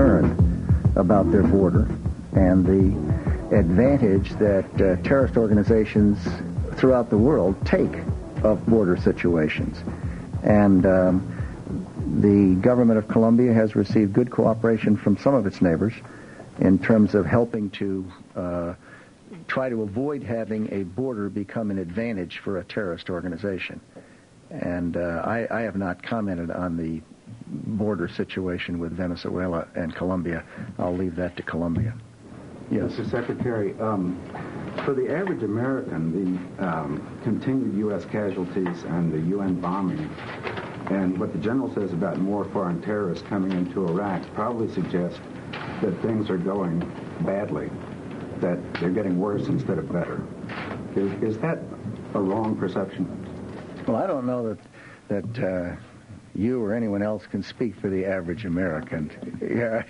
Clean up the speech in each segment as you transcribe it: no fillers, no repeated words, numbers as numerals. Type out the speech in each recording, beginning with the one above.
concern about their border and the advantage that terrorist organizations throughout the world take of border situations. And the government of Colombia has received good cooperation from some of its neighbors in terms of helping to try to avoid having a border become an advantage for a terrorist organization. And I have not commented on the border situation with Venezuela and Colombia. I'll leave that to Colombia. Yes. Mr. Secretary, for the average American, the continued U.S. casualties and the UN bombing and what the general says about more foreign terrorists coming into Iraq probably suggests that things are going badly, that they're getting worse instead of better. Is that a wrong perception? Well, I don't know that you or anyone else can speak for the average American. Yeah.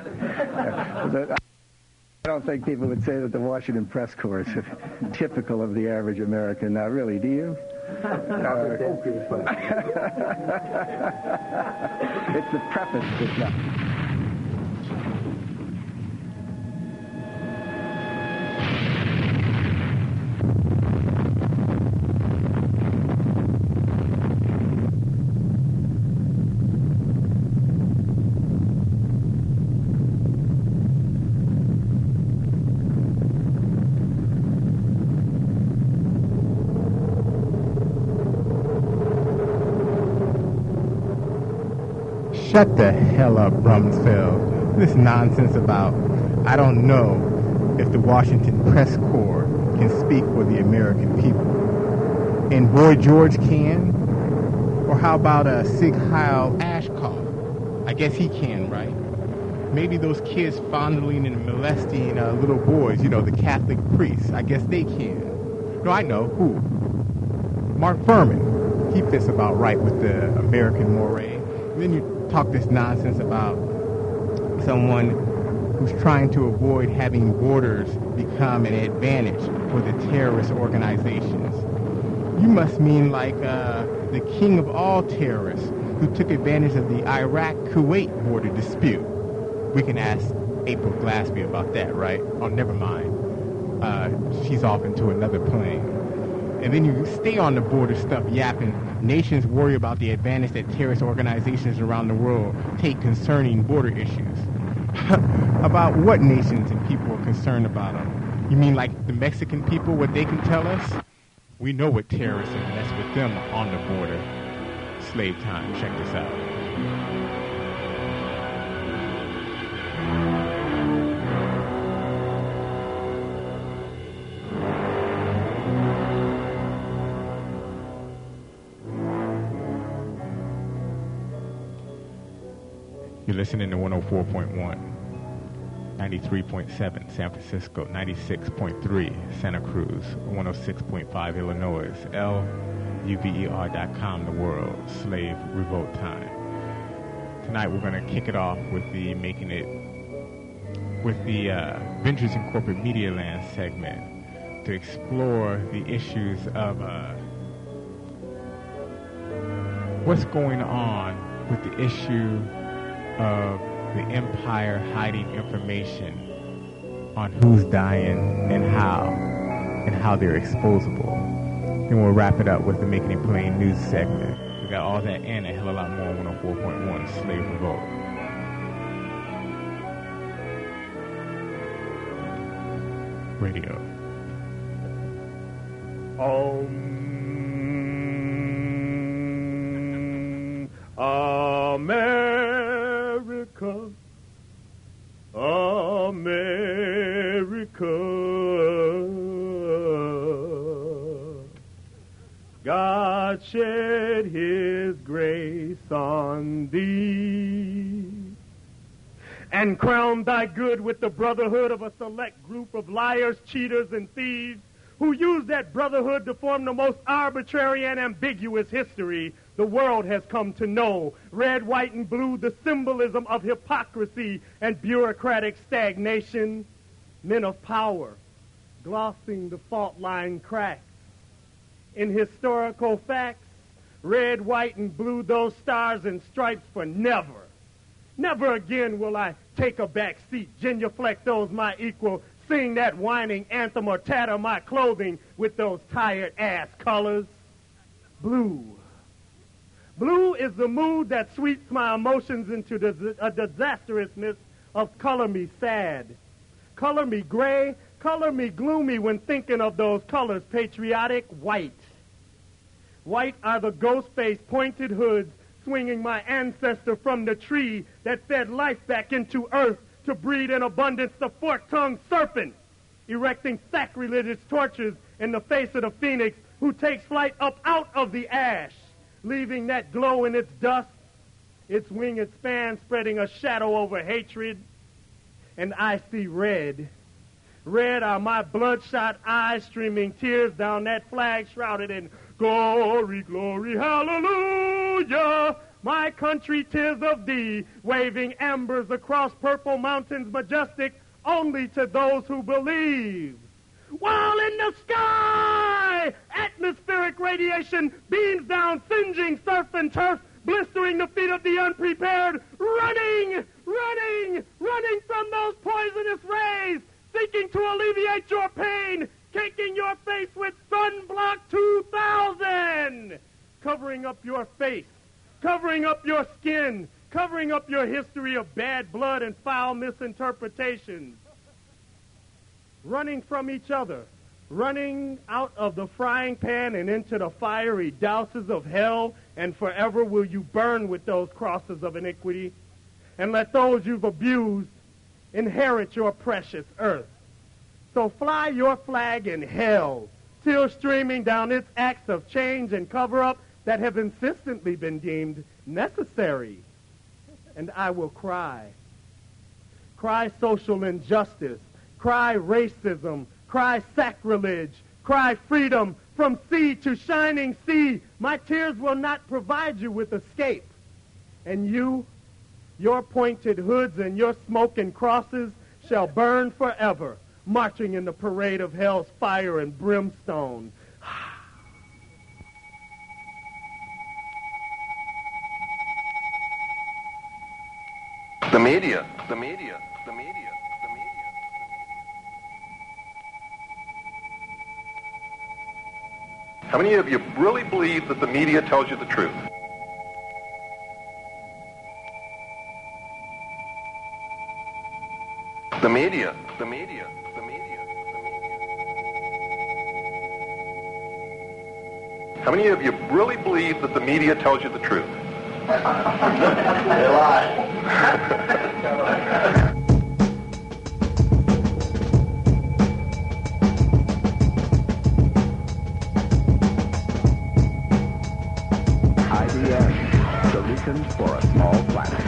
I don't think people would say that the Washington press corps is typical of the average American. Now, really, do you? It's the preface that's not. Shut the hell up, Rumsfeld. This nonsense about, I don't know if the Washington press corps can speak for the American people. And Boy George can? Or how about Sig Heil Ashcroft? I guess he can, right? Maybe those kids fondling and molesting little boys, the Catholic priests, I guess they can. No, I know. Who? Mark Furman. He fits about right with the American moray. And then you talk this nonsense about someone who's trying to avoid having borders become an advantage for the terrorist organizations. You must mean like the king of all terrorists who took advantage of the Iraq-Kuwait border dispute. We can ask April Glaspie about that, right? Oh, never mind. She's off into another plane. And then you stay on the border stuff yapping. Nations worry about the advantage that terrorist organizations around the world take concerning border issues. About what nations and people are concerned about them? You mean like the Mexican people, what they can tell us? We know what terrorists and mess with them on the border. Slave time. Check this out. You're listening to 104.1, 93.7 San Francisco, 96.3 Santa Cruz, 106.5 Illinois, LUVER.com, the world, slave revolt time. Tonight we're going to kick it off with the Ventures in Corporate Media Land segment to explore the issues of what's going on with the issue of the empire hiding information on who's dying and how they're exposable. Then we'll wrap it up with the Making It Plain news segment. We got all that and a hell of a lot more on 104.1 Slave Revolt. Radio. America, God shed his grace on thee and crown thy good with the brotherhood of a select group of liars, cheaters, and thieves who use that brotherhood to form the most arbitrary and ambiguous history the world has come to know. Red, white, and blue, the symbolism of hypocrisy and bureaucratic stagnation. Men of power, glossing the fault line cracks. In historical facts, red, white, and blue, those stars and stripes for never. Never again will I take a back seat, genuflect those my equal, sing that whining anthem or tatter my clothing with those tired ass colors. Blue. Blue is the mood that sweeps my emotions into a disastrousness of color me sad, color me gray, color me gloomy when thinking of those colors, patriotic white. White are the ghost-faced pointed hoods swinging my ancestor from the tree that fed life back into earth to breed in abundance the fork-tongued serpent, erecting sacrilegious torches in the face of the phoenix who takes flight up out of the ash, leaving that glow in its dust, its winged span spreading a shadow over hatred. And I see red. Red are my bloodshot eyes streaming tears down that flag shrouded in glory, glory, hallelujah. My country, 'tis of thee, waving embers across purple mountains majestic only to those who believe. While in the sky, atmospheric radiation beams down, singeing surf and turf, blistering the feet of the unprepared, running from those poisonous rays, seeking to alleviate your pain, caking your face with Sunblock 2000, covering up your face, covering up your skin, covering up your history of bad blood and foul misinterpretations, running from each other, running out of the frying pan and into the fiery douses of hell, and forever will you burn with those crosses of iniquity, and let those you've abused inherit your precious earth. So fly your flag in hell, still streaming down its acts of change and cover-up that have insistently been deemed necessary. And I will cry. Cry social injustice. Cry racism. Cry sacrilege. Cry freedom from sea to shining sea. My tears will not provide you with escape. And you, your pointed hoods and your smoking crosses shall burn forever, marching in the parade of hell's fire and brimstone. The media. How many of you really believe that the media tells you the truth? The media. How many of you really believe that the media tells you the truth? They lie. IBM, solutions for a small planet.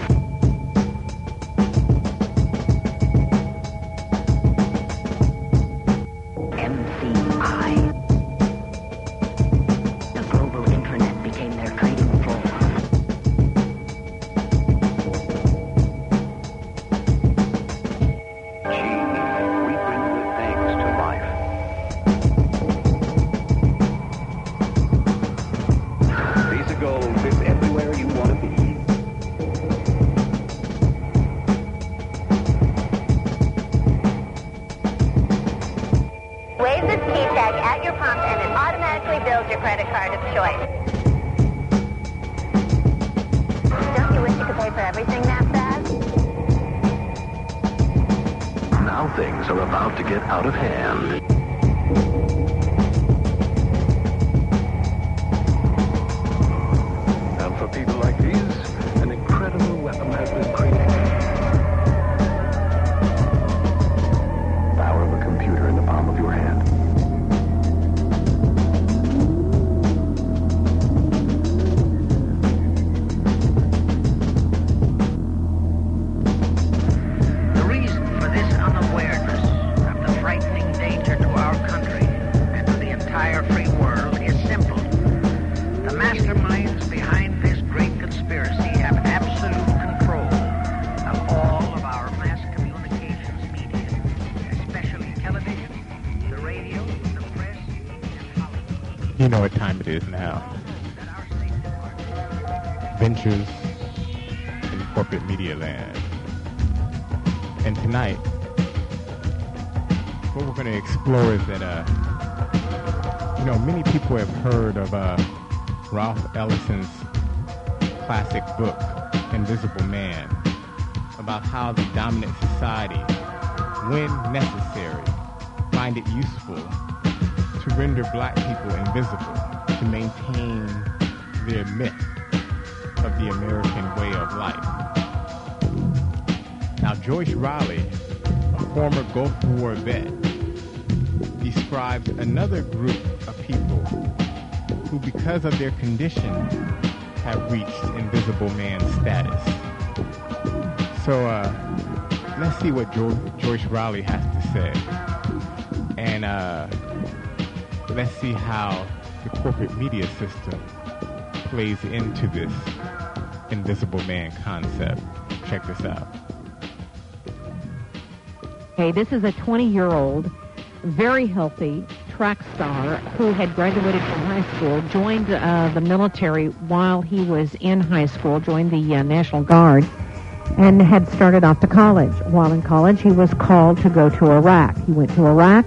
You know what time it is now. Ventures in corporate media land. And tonight, what we're going to explore is that, many people have heard of Ralph Ellison's classic book, Invisible Man, about how the dominant society, when necessary, find it useful to render black people invisible to maintain their myth of the American way of life. Now, Joyce Riley, a former Gulf War vet, described another group of people who, because of their condition, have reached invisible man status. So let's see what Joyce Riley has to say. And let's see how the corporate media system plays into this invisible man concept. Check this out. Okay, this is a 20-year-old, very healthy track star who had graduated from high school, joined the military while he was in high school, joined the National Guard, and had started off to college. While in college, he was called to go to Iraq. He went to Iraq,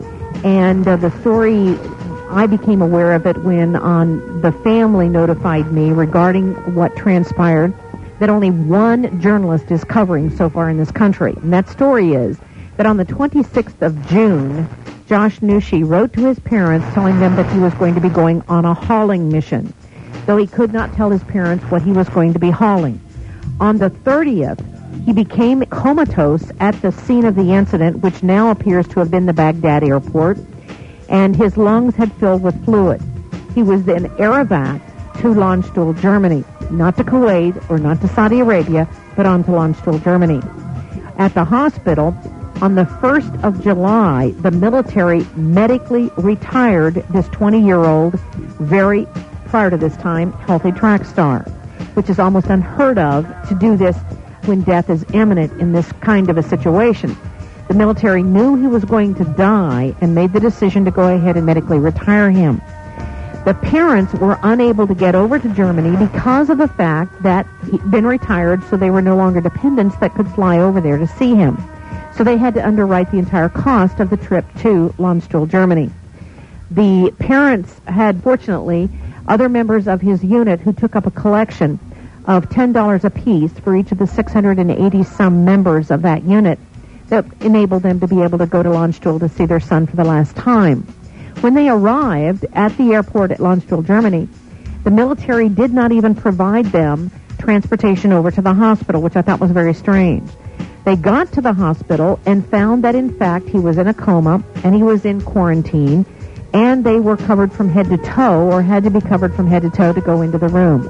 and the story, I became aware of it when the family notified me regarding what transpired, that only one journalist is covering so far in this country. And that story is that on the 26th of June, Josh Nushi wrote to his parents telling them that he was going to be going on a hauling mission, though he could not tell his parents what he was going to be hauling. On the 30th, he became comatose at the scene of the incident, which now appears to have been the Baghdad airport, and his lungs had filled with fluid. He was then air-evac to Landstuhl, Germany, not to Kuwait or not to Saudi Arabia, but on to Landstuhl, Germany. At the hospital, on the 1st of July, the military medically retired this 20-year-old, very, prior to this time, healthy track star, which is almost unheard of to do this when death is imminent in this kind of a situation. The military knew he was going to die and made the decision to go ahead and medically retire him. The parents were unable to get over to Germany because of the fact that he'd been retired, so they were no longer dependents that could fly over there to see him. So they had to underwrite the entire cost of the trip to Landstuhl, Germany. The parents had, fortunately, other members of his unit who took up a collection of $10 apiece for each of the 680-some members of that unit that enabled them to be able to go to Landstuhl to see their son for the last time. When they arrived at the airport at Landstuhl, Germany, the military did not even provide them transportation over to the hospital, which I thought was very strange. They got to the hospital and found that, in fact, he was in a coma and he was in quarantine, and they were covered from head to toe, or had to be covered from head to toe to go into the room.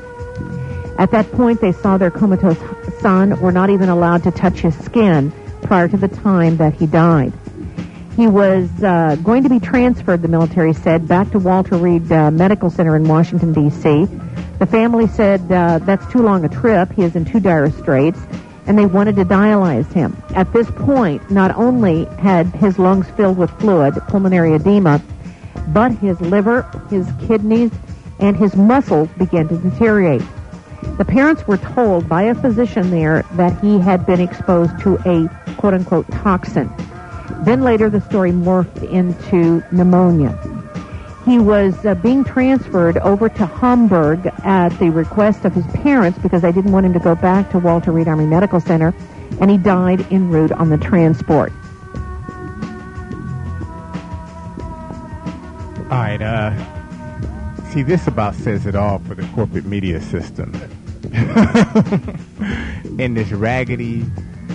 At that point, they saw their comatose son, were not even allowed to touch his skin prior to the time that he died. He was going to be transferred, the military said, back to Walter Reed Medical Center in Washington, D.C. The family said that's too long a trip. He is in too dire straits, and they wanted to dialyze him. At this point, not only had his lungs filled with fluid, pulmonary edema, but his liver, his kidneys, and his muscles began to deteriorate. The parents were told by a physician there that he had been exposed to a quote-unquote toxin. Then later the story morphed into pneumonia. He was being transferred over to Hamburg at the request of his parents because they didn't want him to go back to Walter Reed Army Medical Center, and he died en route on the transport. All right, see, this about says it all for the corporate media system. In this raggedy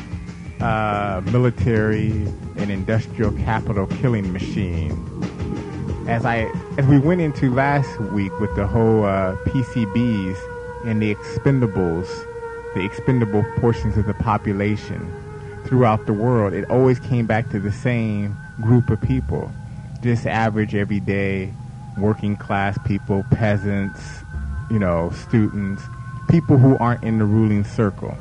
military and industrial capital killing machine. As we went into last week with the whole PCBs and the expendable portions of the population throughout the world, it always came back to the same group of people. Just average, everyday, working class people, peasants, students, people who aren't in the ruling circle.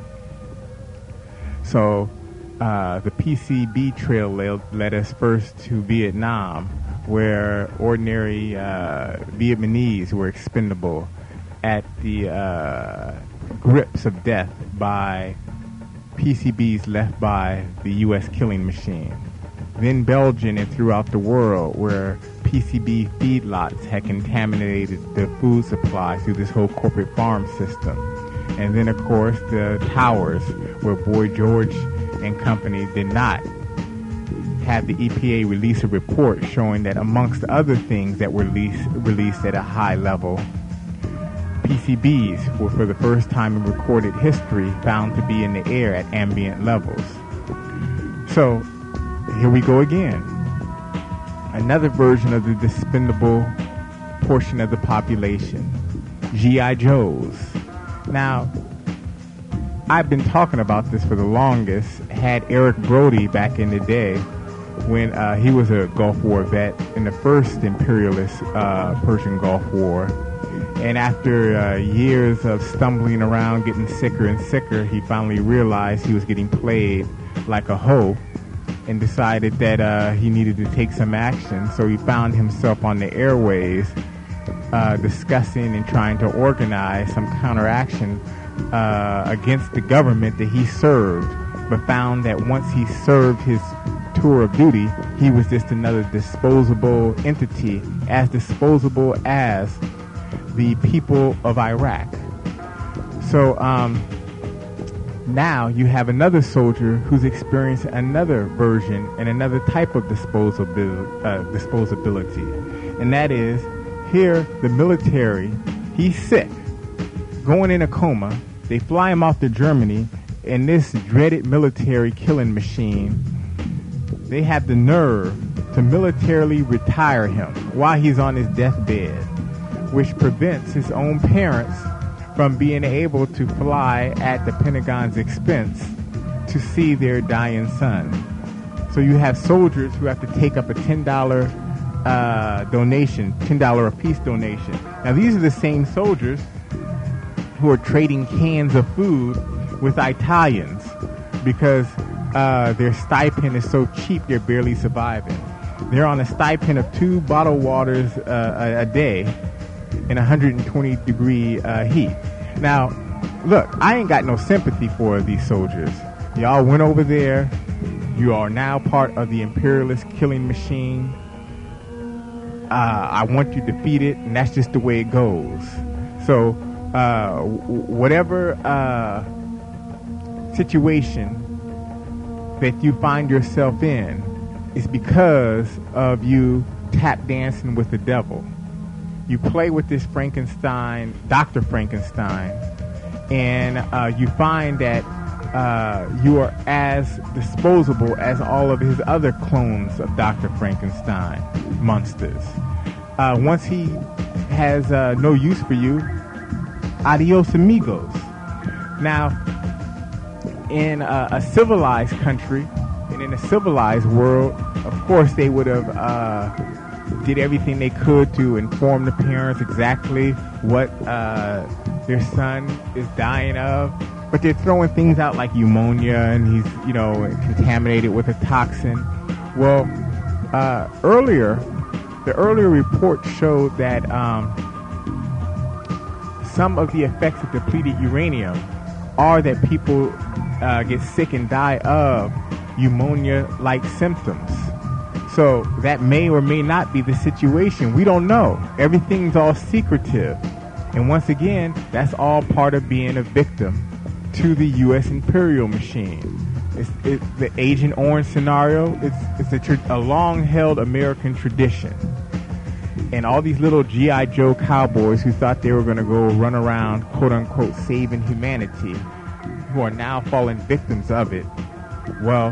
So the PCB trail led us first to Vietnam, where ordinary Vietnamese were expendable at the grips of death by PCBs left by the U.S. killing machine. Then Belgium and throughout the world, where PCB feedlots had contaminated the food supply through this whole corporate farm system. And then, of course, the towers, where Boy George and company did not have the EPA release a report showing that, amongst other things that were released at a high level, PCBs were, for the first time in recorded history, found to be in the air at ambient levels. So, here we go again. Another version of the dispendable portion of the population, G.I. Joes. Now, I've been talking about this for the longest. Had Eric Brody back in the day when he was a Gulf War vet in the first imperialist Persian Gulf War. And after years of stumbling around, getting sicker and sicker, he finally realized he was getting played like a hoe and decided that he needed to take some action. So he found himself on the airways discussing and trying to organize some counteraction against the government that he served, but found that once he served his tour of duty, he was just another disposable entity, as disposable as the people of Iraq. So now you have another soldier who's experienced another version and another type of disposability. And that is, here the military, he's sick, going in a coma. They fly him off to Germany in this dreaded military killing machine. They have the nerve to militarily retire him while he's on his deathbed, which prevents his own parents from being able to fly at the Pentagon's expense to see their dying son. So you have soldiers who have to take up a $10 donation, $10 a piece donation. Now these are the same soldiers who are trading cans of food with Italians because their stipend is so cheap they're barely surviving. They're on a stipend of 2 bottled waters a day in 120-degree heat. Now, look, I ain't got no sympathy for these soldiers. Y'all went over there. You are now part of the imperialist killing machine. I want you defeated, and that's just the way it goes. So, whatever situation that you find yourself in is because of you tap dancing with the devil. You play with this Frankenstein, Dr. Frankenstein, and you find that you are as disposable as all of his other clones of Dr. Frankenstein monsters. Once he has no use for you, adios amigos. Now, in a civilized country and in a civilized world, of course they would have did everything they could to inform the parents exactly what their son is dying of. But they're throwing things out like pneumonia and he's, contaminated with a toxin. Well, the earlier report showed that some of the effects of depleted uranium are that people get sick and die of pneumonia-like symptoms. So that may or may not be the situation. We don't know. Everything's all secretive. And once again, that's all part of being a victim to the U.S. imperial machine. It's the Agent Orange scenario. It's a long-held American tradition. And all these little G.I. Joe cowboys who thought they were going to go run around, quote-unquote, saving humanity, who are now falling victims of it. Well,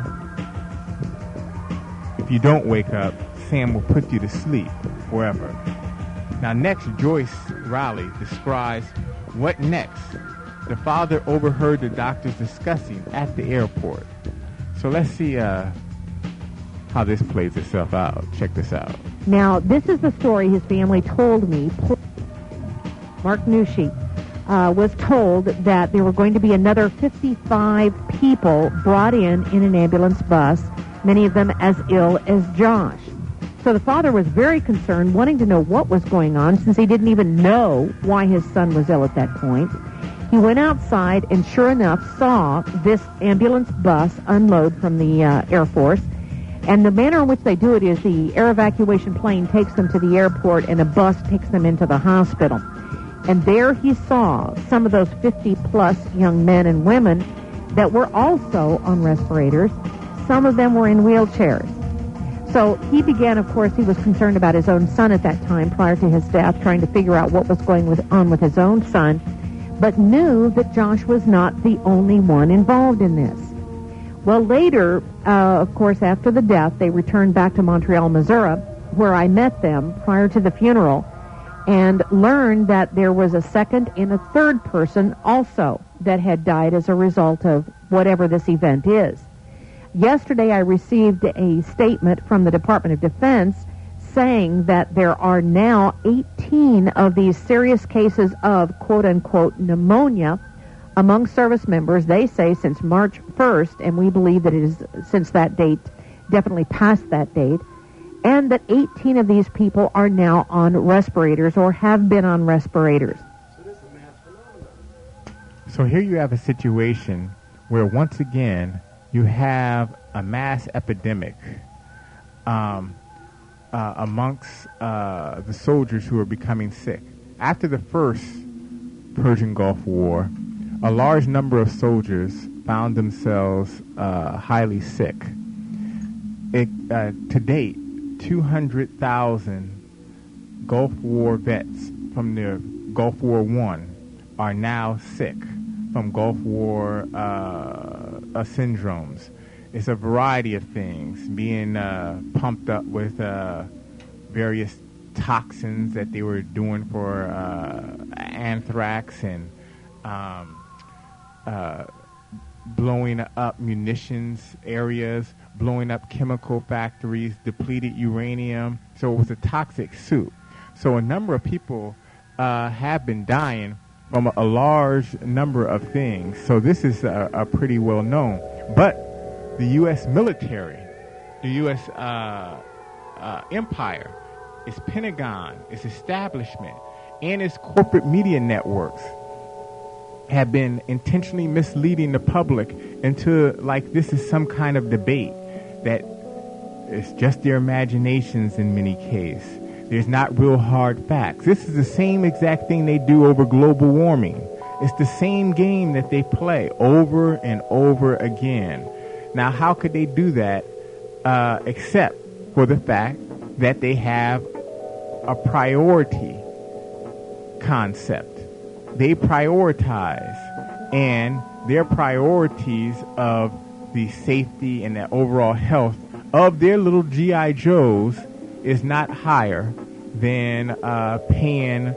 if you don't wake up, Sam will put you to sleep forever. Now, next, Joyce Riley describes what next the father overheard the doctors discussing at the airport. So let's see how this plays itself out. Check this out. Now, this is the story his family told me. Mark Nushi was told that there were going to be another 55 people brought in an ambulance bus, many of them as ill as Josh. So the father was very concerned, wanting to know what was going on, since he didn't even know why his son was ill at that point. He went outside and sure enough saw this ambulance bus unload from the Air Force. And the manner in which they do it is the air evacuation plane takes them to the airport and a bus takes them into the hospital. And there he saw some of those 50-plus young men and women that were also on respirators. Some of them were in wheelchairs. So he began, of course, he was concerned about his own son at that time prior to his death, trying to figure out what was going on with his own son, but knew that Josh was not the only one involved in this. Well, later, of course, after the death, they returned back to Montreal, Missouri, where I met them prior to the funeral, and learned that there was a second and a third person also that had died as a result of whatever this event is. Yesterday, I received a statement from the Department of Defense saying that there are now 18 of these serious cases of quote-unquote pneumonia among service members, they say, since March 1st, and we believe that it is since that date, definitely past that date, and that 18 of these people are now on respirators or have been on respirators. So this is a mass phenomenon. So here you have a situation where, once again, you have a mass epidemic amongst the soldiers who are becoming sick. After the first Persian Gulf War, a large number of soldiers found themselves highly sick. To date, 200,000 Gulf War vets from the Gulf War I are now sick from Gulf War syndromes. It's a variety of things, being pumped up with various toxins that they were doing for anthrax and blowing up munitions areas, blowing up chemical factories, depleted uranium. So it was a toxic soup. So a number of people have been dying from a large number of things. So this is a pretty well known. But the U.S. military, the U.S. empire, its Pentagon, its establishment, and its corporate media networks have been intentionally misleading the public into like this is some kind of debate that it's just their imaginations in many cases. There's not real hard facts. This is the same exact thing they do over global warming. It's the same game that they play over and over again. Now, how could they do that except for the fact that they have a priority concept? They prioritize, and their priorities of the safety and the overall health of their little G.I. Joes is not higher than paying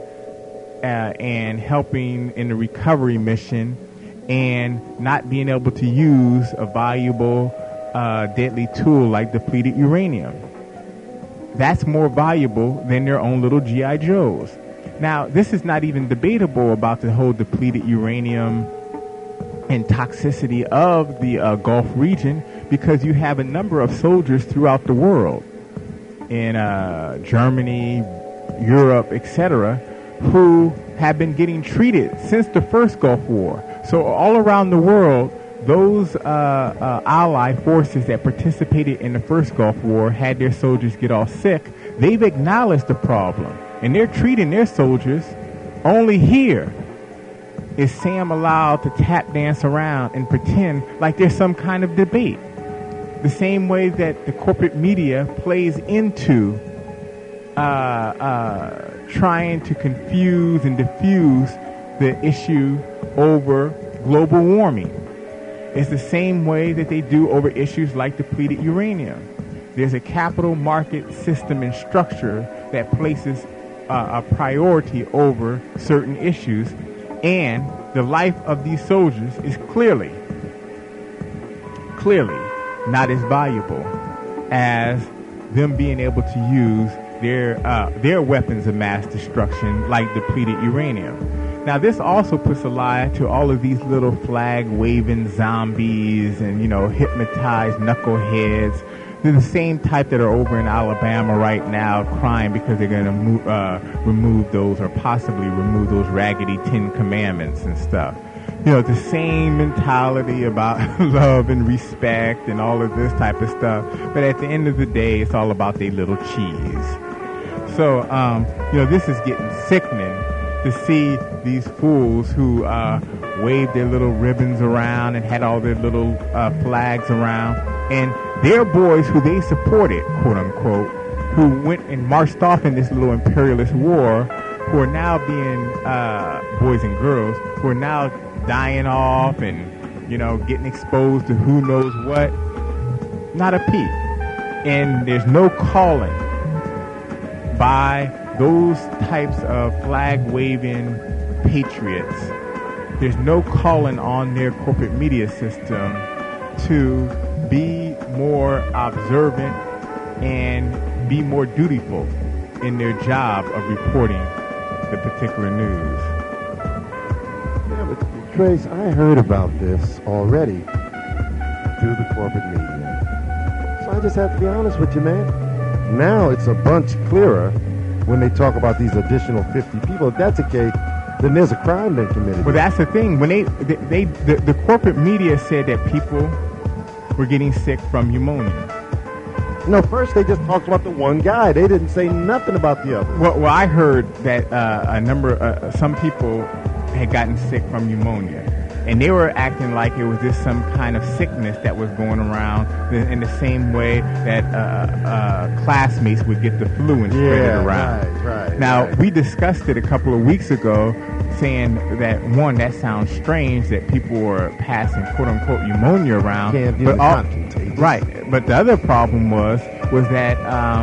and helping in the recovery mission and not being able to use a valuable, deadly tool like depleted uranium. That's more valuable than their own little G.I. Joes. Now, this is not even debatable about the whole depleted uranium and toxicity of the Gulf region, because you have a number of soldiers throughout the world, in Germany, Europe, etc., who have been getting treated since the first Gulf War. So all around the world, those Allied forces that participated in the first Gulf War had their soldiers get all sick. They've acknowledged the problem, and they're treating their soldiers. Only here is Sam allowed to tap dance around and pretend like there's some kind of debate. The same way that the corporate media plays into trying to confuse and diffuse the issue over global warming. It's the same way that they do over issues like depleted uranium. There's a capital market system and structure that places a priority over certain issues, and the life of these soldiers is clearly not as valuable as them being able to use their weapons of mass destruction like depleted uranium. Now, this also puts a lie to all of these little flag-waving zombies and, hypnotized knuckleheads They're the same type that are over in Alabama right now crying because they're going to remove those, or possibly remove those raggedy 10 commandments and stuff. You know, the same mentality about love and respect and all of this type of stuff. But at the end of the day, it's all about their little cheese. So, you know, this is getting sickening to see these fools who waved their little ribbons around and had all their little flags around. And their boys who they supported, quote unquote, who went and marched off in this little imperialist war, who are now being, boys and girls, who are now dying off and, you know, getting exposed to who knows what. Not a peep. And there's no calling by those types of flag-waving patriots. There's no calling on their corporate media system to be more observant and be more dutiful in their job of reporting the particular news. Yeah, but Trace, I heard about this already through the corporate media. So I just have to be honest with you, man. Now it's a bunch clearer when they talk about these additional 50 people. If that's the case, then there's a crime been committed. Well, that's the thing. When the corporate media said that people were getting sick from pneumonia. No, first they just talked about the one guy. They didn't say nothing about the other. Well, I heard that some people had gotten sick from pneumonia, and they were acting like it was just some kind of sickness that was going around in the same way that classmates would get the flu and spread it around. Right. Now, we discussed it a couple of weeks ago, saying that, one, that sounds strange that people were passing quote-unquote pneumonia around. Right. But the other problem was that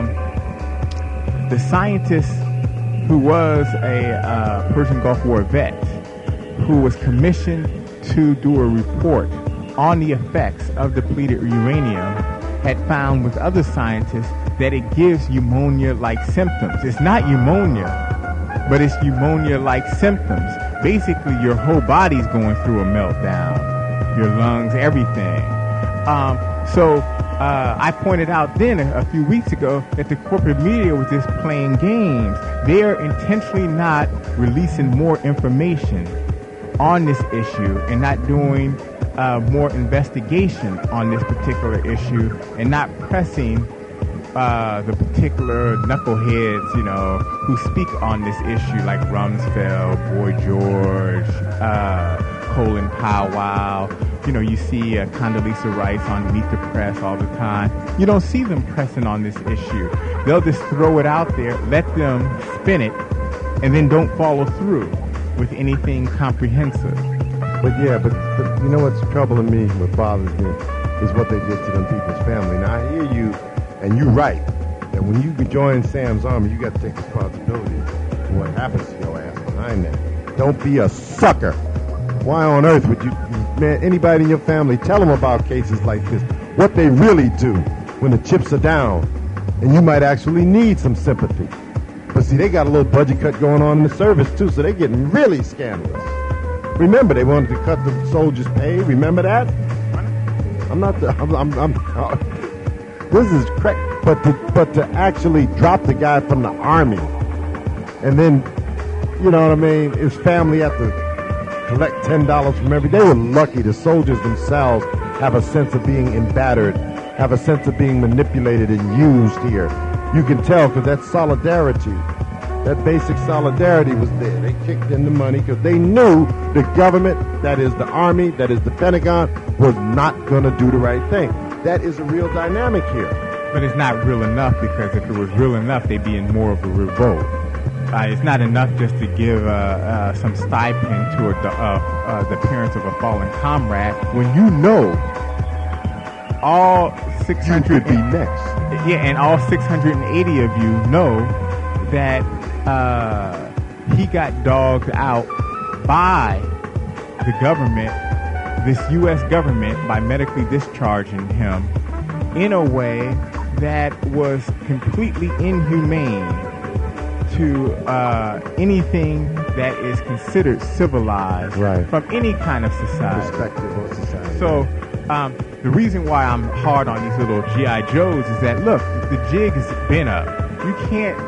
the scientist who was a Persian Gulf War vet, who was commissioned to do a report on the effects of depleted uranium, had found with other scientists that it gives pneumonia-like symptoms. It's not pneumonia, but it's pneumonia-like symptoms. Basically, your whole body's going through a meltdown, your lungs, everything. So I pointed out then a few weeks ago that the corporate media was just playing games. They're intentionally not releasing more information on this issue and not doing more investigation on this particular issue and not pressing the particular knuckleheads, you know, who speak on this issue, like Rumsfeld, Boy George, Colin Powell. You know, you see Condoleezza Rice on Meet the Press all the time. You don't see them pressing on this issue. They'll just throw it out there, let them spin it, and then don't follow through with anything comprehensive. But you know what's troubling me, what bothers me, is what they did to them people's family. Now, I hear you, and you're right, that when you join Sam's Army, you got to take responsibility for what happens to your ass behind that. Don't be a sucker. Why on earth would you, man, anybody in your family, tell them about cases like this, what they really do when the chips are down, and you might actually need some sympathy. But see, they got a little budget cut going on in the service, too, so they're getting really scandalous. Remember, they wanted to cut the soldiers' pay. Remember that? This is correct. But to actually drop the guy from the Army, and then, you know what I mean, his family have to collect $10 from every day. They were lucky. The soldiers themselves have a sense of being embattered, have a sense of being manipulated and used here. You can tell because that solidarity, that basic solidarity was there. They kicked in the money because they knew the government, that is the Army, that is the Pentagon, was not going to do the right thing. That is a real dynamic here. But it's not real enough, because if it was real enough, they'd be in more of a revolt. It's not enough just to give some stipend to the parents of a fallen comrade when you know all 600 would be next. Yeah, and all 680 of you know that he got dogged out by the government, this U.S. government, by medically discharging him in a way that was completely inhumane to anything that is considered civilized from any kind of society. Respectable society. So The reason why I'm hard on these little G.I. Joes is that, look, the jig has been up. You can't,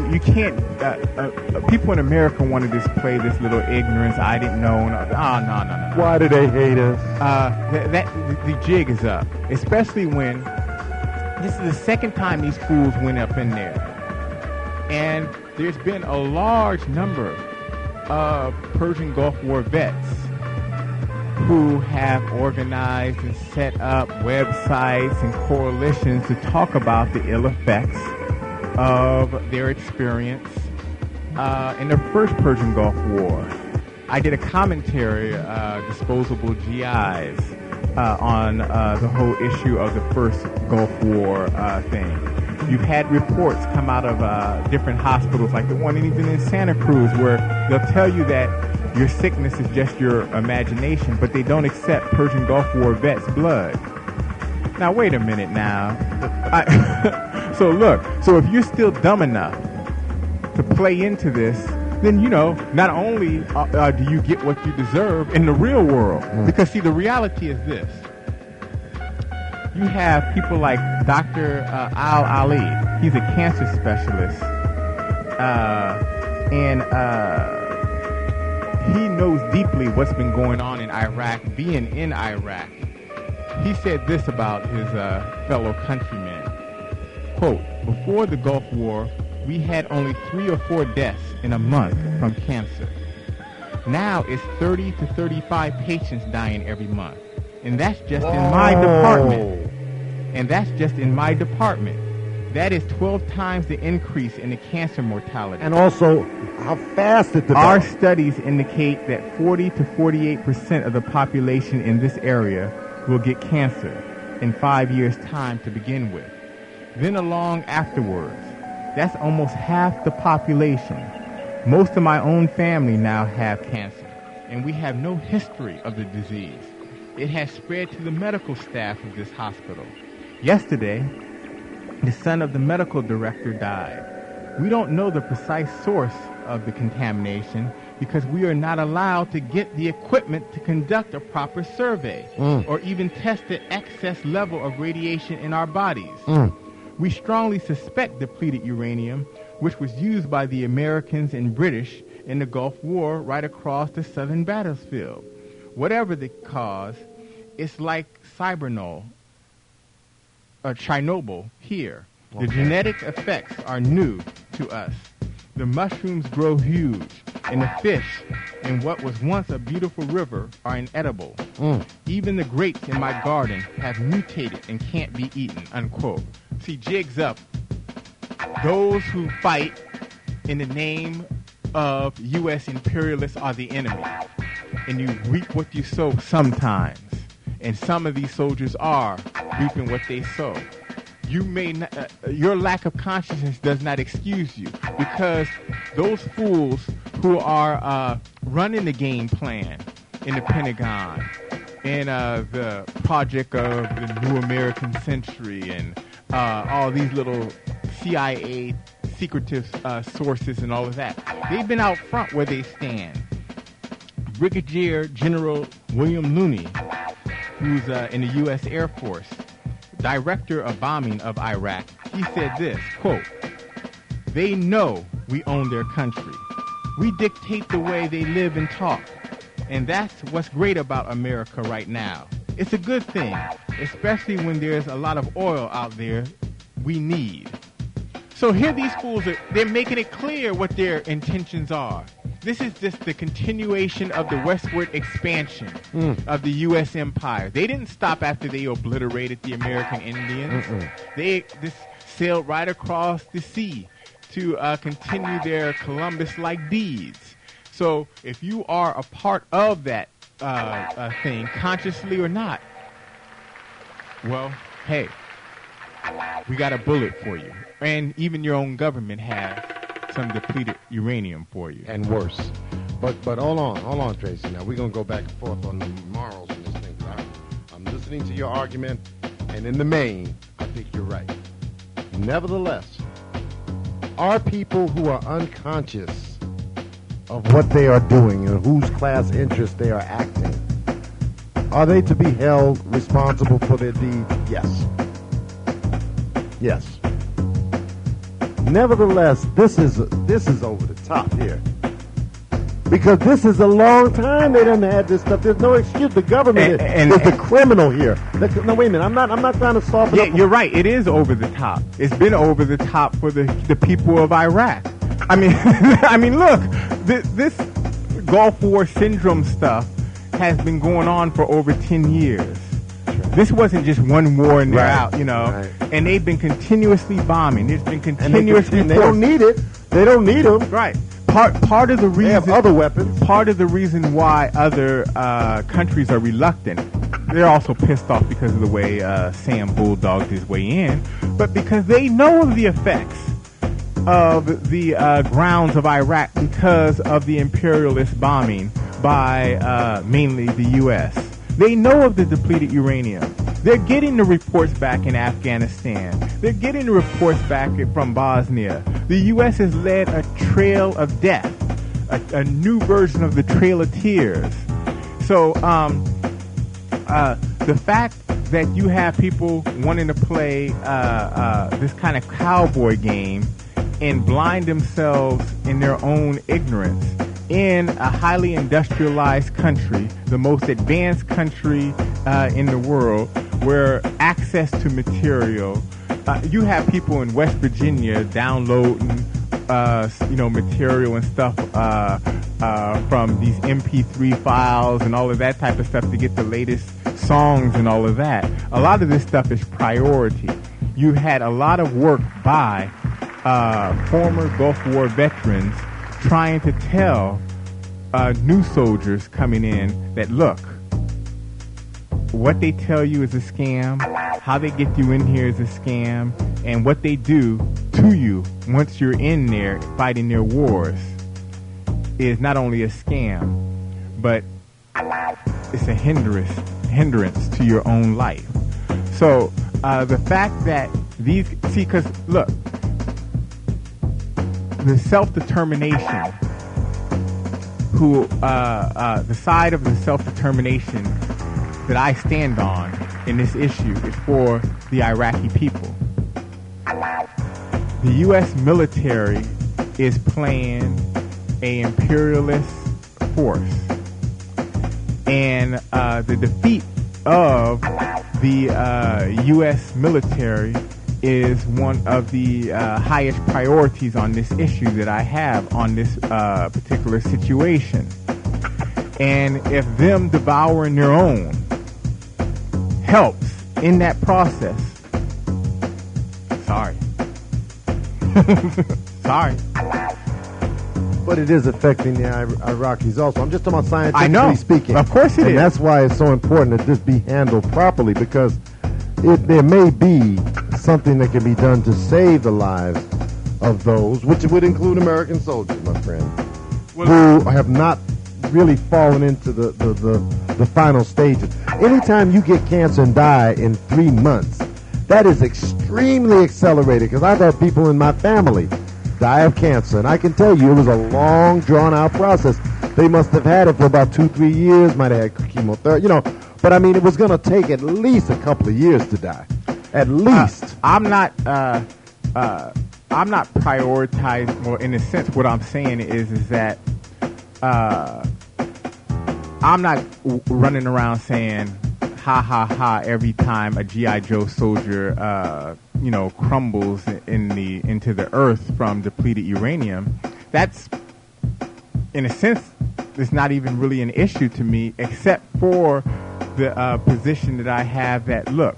people in America want to display this little ignorance, I didn't know. No. Why do they hate us? The jig is up, especially when this is the second time these fools went up in there. And there's been a large number of Persian Gulf War vets who have organized and set up websites and coalitions to talk about the ill effects of their experience in the first Persian Gulf War. I did a commentary, Disposable GIs, on the whole issue of the first Gulf War thing. You've had reports come out of different hospitals, like the one even in Santa Cruz, where they'll tell you that your sickness is just your imagination, but they don't accept Persian Gulf War vets' blood. Now, wait a minute now. So look, so if you're still dumb enough to play into this, then, you know, not only do you get what you deserve in the real world, because, see, the reality is this. You have people like Dr. Al Ali. He's a cancer specialist. And he knows deeply what's been going on in Iraq, being in Iraq. He said this about his fellow countrymen. Quote, before the Gulf War, we had only 3 or 4 deaths in a month from cancer. Now it's 30 to 35 patients dying every month. And that's just in my department. And that's just in my department. That is 12 times the increase in the cancer mortality. And also, how fast it develops. Our studies indicate that 40 to 48% of the population in this area will get cancer in 5 years' time to begin with. Then along afterwards. That's almost half the population. Most of my own family now have cancer, and we have no history of the disease. It has spread to the medical staff of this hospital. Yesterday, the son of the medical director died. We don't know the precise source of the contamination because we are not allowed to get the equipment to conduct a proper survey or even test the excess level of radiation in our bodies. We strongly suspect depleted uranium, which was used by the Americans and British in the Gulf War right across the southern battlefield. Whatever the cause, it's like Chernobyl here. The genetic effects are new to us. The mushrooms grow huge, and the fish in what was once a beautiful river are inedible. Even the grapes in my garden have mutated and can't be eaten, unquote. See, jigs up. Those who fight in the name of U.S. imperialists are the enemy. And you reap what you sow sometimes. And some of these soldiers are reaping what they sow. You may not, your lack of consciousness does not excuse you, because those fools who are running the game plan in the Pentagon, in the project of the New American Century, and all these little CIA secretive sources and all of that, they've been out front where they stand. Brigadier General William Looney, who's in the U.S. Air Force, director of bombing of Iraq, he said this, quote, they know we own their country. We dictate the way they live and talk. And that's what's great about America right now. It's a good thing, especially when there's a lot of oil out there we need. So here these fools, they're making it clear what their intentions are. This is just the continuation of the westward expansion of the U.S. empire. They didn't stop after they obliterated the American Indians. They just sailed right across the sea to continue their Columbus-like deeds. So if you are a part of that thing, consciously or not, well, hey, we got a bullet for you. And even your own government has some depleted uranium for you. And worse. But hold on, Tracy. Now, we're going to go back and forth on the morals in this thing. I'm listening to your argument, and in the main, I think you're right. Nevertheless, are people who are unconscious of what they are doing and whose class interest they are acting, Are they to be held responsible for their deeds? Yes. Yes. Nevertheless, this is over the top here. Because this is a long time they done had this stuff. There's no excuse. The government is the criminal here. No, wait a minute. I'm not trying to soften up. You're right. It is over the top. It's been over the top for the people of Iraq. I mean, look, this Gulf War syndrome stuff has been going on for over 10 years. This wasn't just one war and they're out, Right. And they've been continuously bombing. There's been continuous and they don't need it. They don't need them. Right. Part of the reason they have other weapons. Part of the reason why other countries are reluctant, they're also pissed off because of the way Sam bulldogged his way in, but because they know of the effects of the grounds of Iraq because of the imperialist bombing by mainly the U.S. They know of the depleted uranium. They're getting the reports back in Afghanistan. They're getting the reports back from Bosnia. The U.S. has led a trail of death, a new version of the Trail of Tears. So the fact that you have people wanting to play this kind of cowboy game and blind themselves in their own ignorance in a highly industrialized country, the most advanced country in the world, where access to material, you have people in West Virginia downloading, material and stuff from these MP3 files and all of that type of stuff to get the latest songs and all of that. A lot of this stuff is priority. You had a lot of work by former Gulf War veterans trying to tell new soldiers coming in that, look, what they tell you is a scam, how they get you in here is a scam, and what they do to you once you're in there fighting their wars is not only a scam, but it's a hindrance to your own life. So the fact that because look, the self-determination, the side of the self-determination that I stand on in this issue is for the Iraqi people. The U.S. military is playing an imperialist force, and the defeat of the U.S. military is one of the highest priorities on this issue that I have on this particular situation. And if them devouring their own helps in that process, sorry. Sorry. But it is affecting the Iraqis also. I'm just talking about scientifically speaking. Of course it is. And that's why it's so important that this be handled properly, because there may be something that can be done to save the lives of those, which would include American soldiers, my friend, who have not really fallen into the final stages. Anytime you get cancer and die in 3 months, that is extremely accelerated, because I've had people in my family die of cancer, and I can tell you it was a long, drawn-out process. They must have had it for about 2-3 years, might have had chemotherapy, but I mean, it was going to take at least a couple of years to die. At least. I'm not prioritizing. Well, in a sense, what I'm saying is that I'm not running around saying ha ha ha every time a G.I. Joe soldier crumbles into the earth from depleted uranium. That's, in a sense, it's not even really an issue to me, except for the position that I have that, look,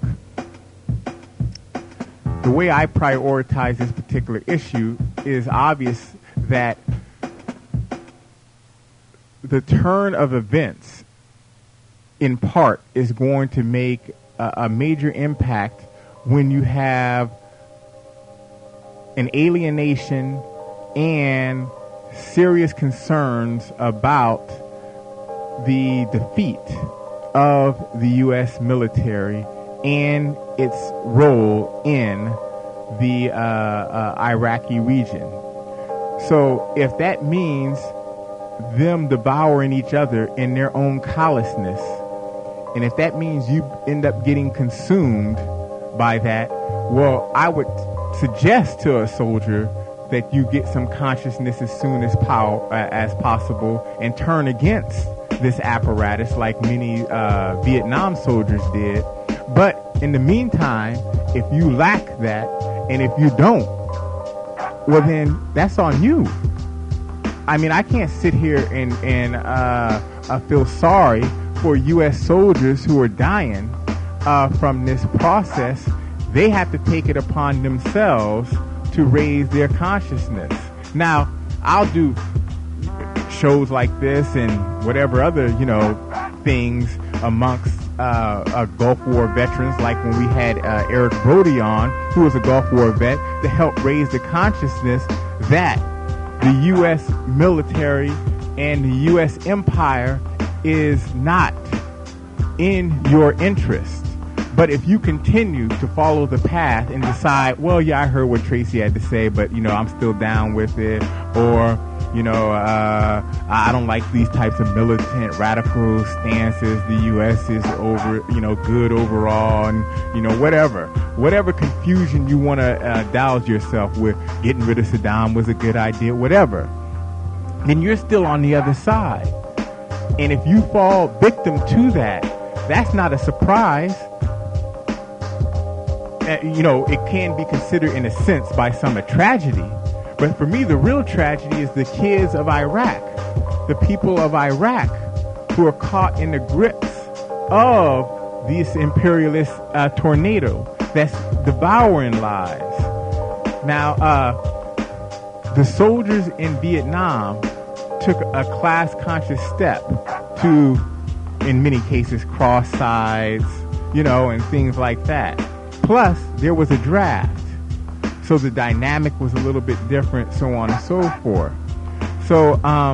the way I prioritize this particular issue is obvious that the turn of events, in part, is going to make a major impact when you have an alienation and serious concerns about the defeat of the U.S. military and its role in the Iraqi region. So if that means them devouring each other in their own callousness And if that means you end up getting consumed by that, well, I would suggest to a soldier that you get some consciousness as soon as possible and turn against this apparatus like many Vietnam soldiers did. But in the meantime, if you lack that, and if you don't, well then that's on you. I mean, I can't sit here and feel sorry for U.S. soldiers who are dying from this process. They have to take it upon themselves to raise their consciousness. Now, I'll do shows like this and whatever other, things amongst Gulf War veterans, like when we had Eric Brody on, who was a Gulf War vet, to help raise the consciousness that the U.S. military and the U.S. empire is not in your interest. But if you continue to follow the path and decide, well, yeah, I heard what Tracy had to say, but, I'm still down with it, or, I don't like these types of militant, radical stances. The U.S. is good overall, and, whatever confusion you want to douse yourself with, getting rid of Saddam was a good idea, whatever, then you're still on the other side. And if you fall victim to that, that's not a surprise. It can be considered in a sense by some a tragedy. But for me, the real tragedy is the kids of Iraq, the people of Iraq who are caught in the grips of this imperialist tornado that's devouring lives. Now, the soldiers in Vietnam took a class-conscious step to, in many cases, cross sides, and things like that. Plus, there was a draft, so the dynamic was a little bit different, so on and so forth. So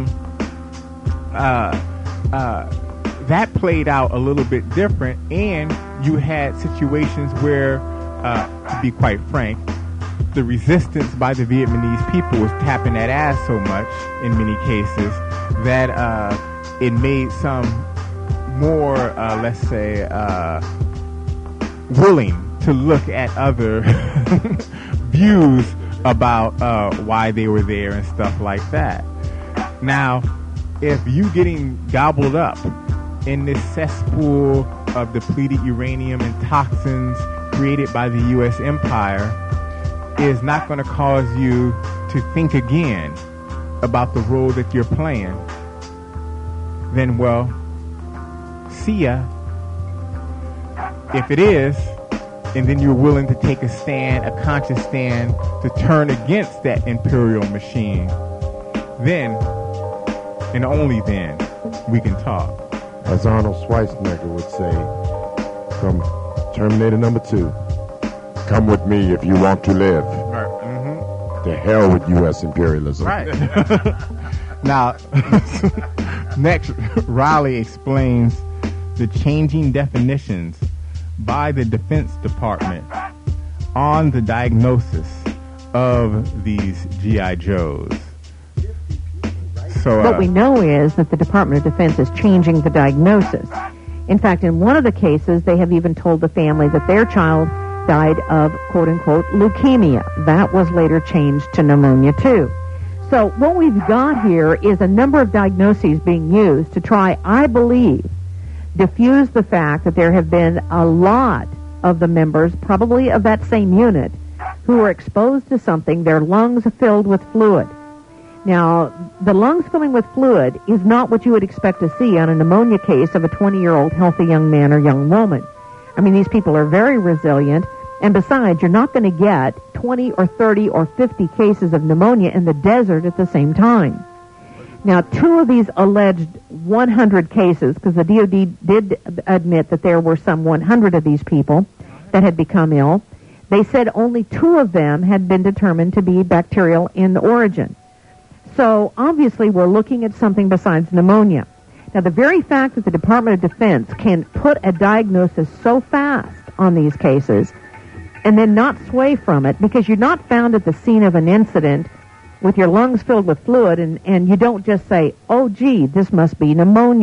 that played out a little bit different, and you had situations where, to be quite frank, the resistance by the Vietnamese people was tapping that ass so much, in many cases, that it made some more, let's say, willing to look at other views about why they were there and stuff like that. Now, if you getting gobbled up in this cesspool of depleted uranium and toxins created by the U.S. empire is not going to cause you to think again about the role that you're playing, then, well, see ya. If it is, and then you're willing to take a stand, a conscious stand, to turn against that imperial machine, then, and only then, we can talk. As Arnold Schwarzenegger would say from Terminator number 2, come with me if you want to live. Right. Mm-hmm. To hell with U.S. imperialism. Right. Now, next, Riley explains the changing definitions by the Defense Department on the diagnosis of these G.I. Joes. So, what we know is that the Department of Defense is changing the diagnosis. In fact, in one of the cases, they have even told the family that their child died of, quote-unquote, leukemia. That was later changed to pneumonia, too. So what we've got here is a number of diagnoses being used to try, I believe, diffuse the fact that there have been a lot of the members, probably of that same unit, who were exposed to something, their lungs filled with fluid. Now, the lungs filling with fluid is not what you would expect to see on a pneumonia case of a 20-year-old healthy young man or young woman. I mean, these people are very resilient, and besides, you're not going to get 20 or 30 or 50 cases of pneumonia in the desert at the same time. Now, 2 of these alleged 100 cases, because the DOD did admit that there were some 100 of these people that had become ill, they said only 2 of them had been determined to be bacterial in origin. So, obviously, we're looking at something besides pneumonia. Now, the very fact that the Department of Defense can put a diagnosis so fast on these cases and then not sway from it, because you're not found at the scene of an incident with your lungs filled with fluid, and you don't just say, oh, gee, this must be pneumonia.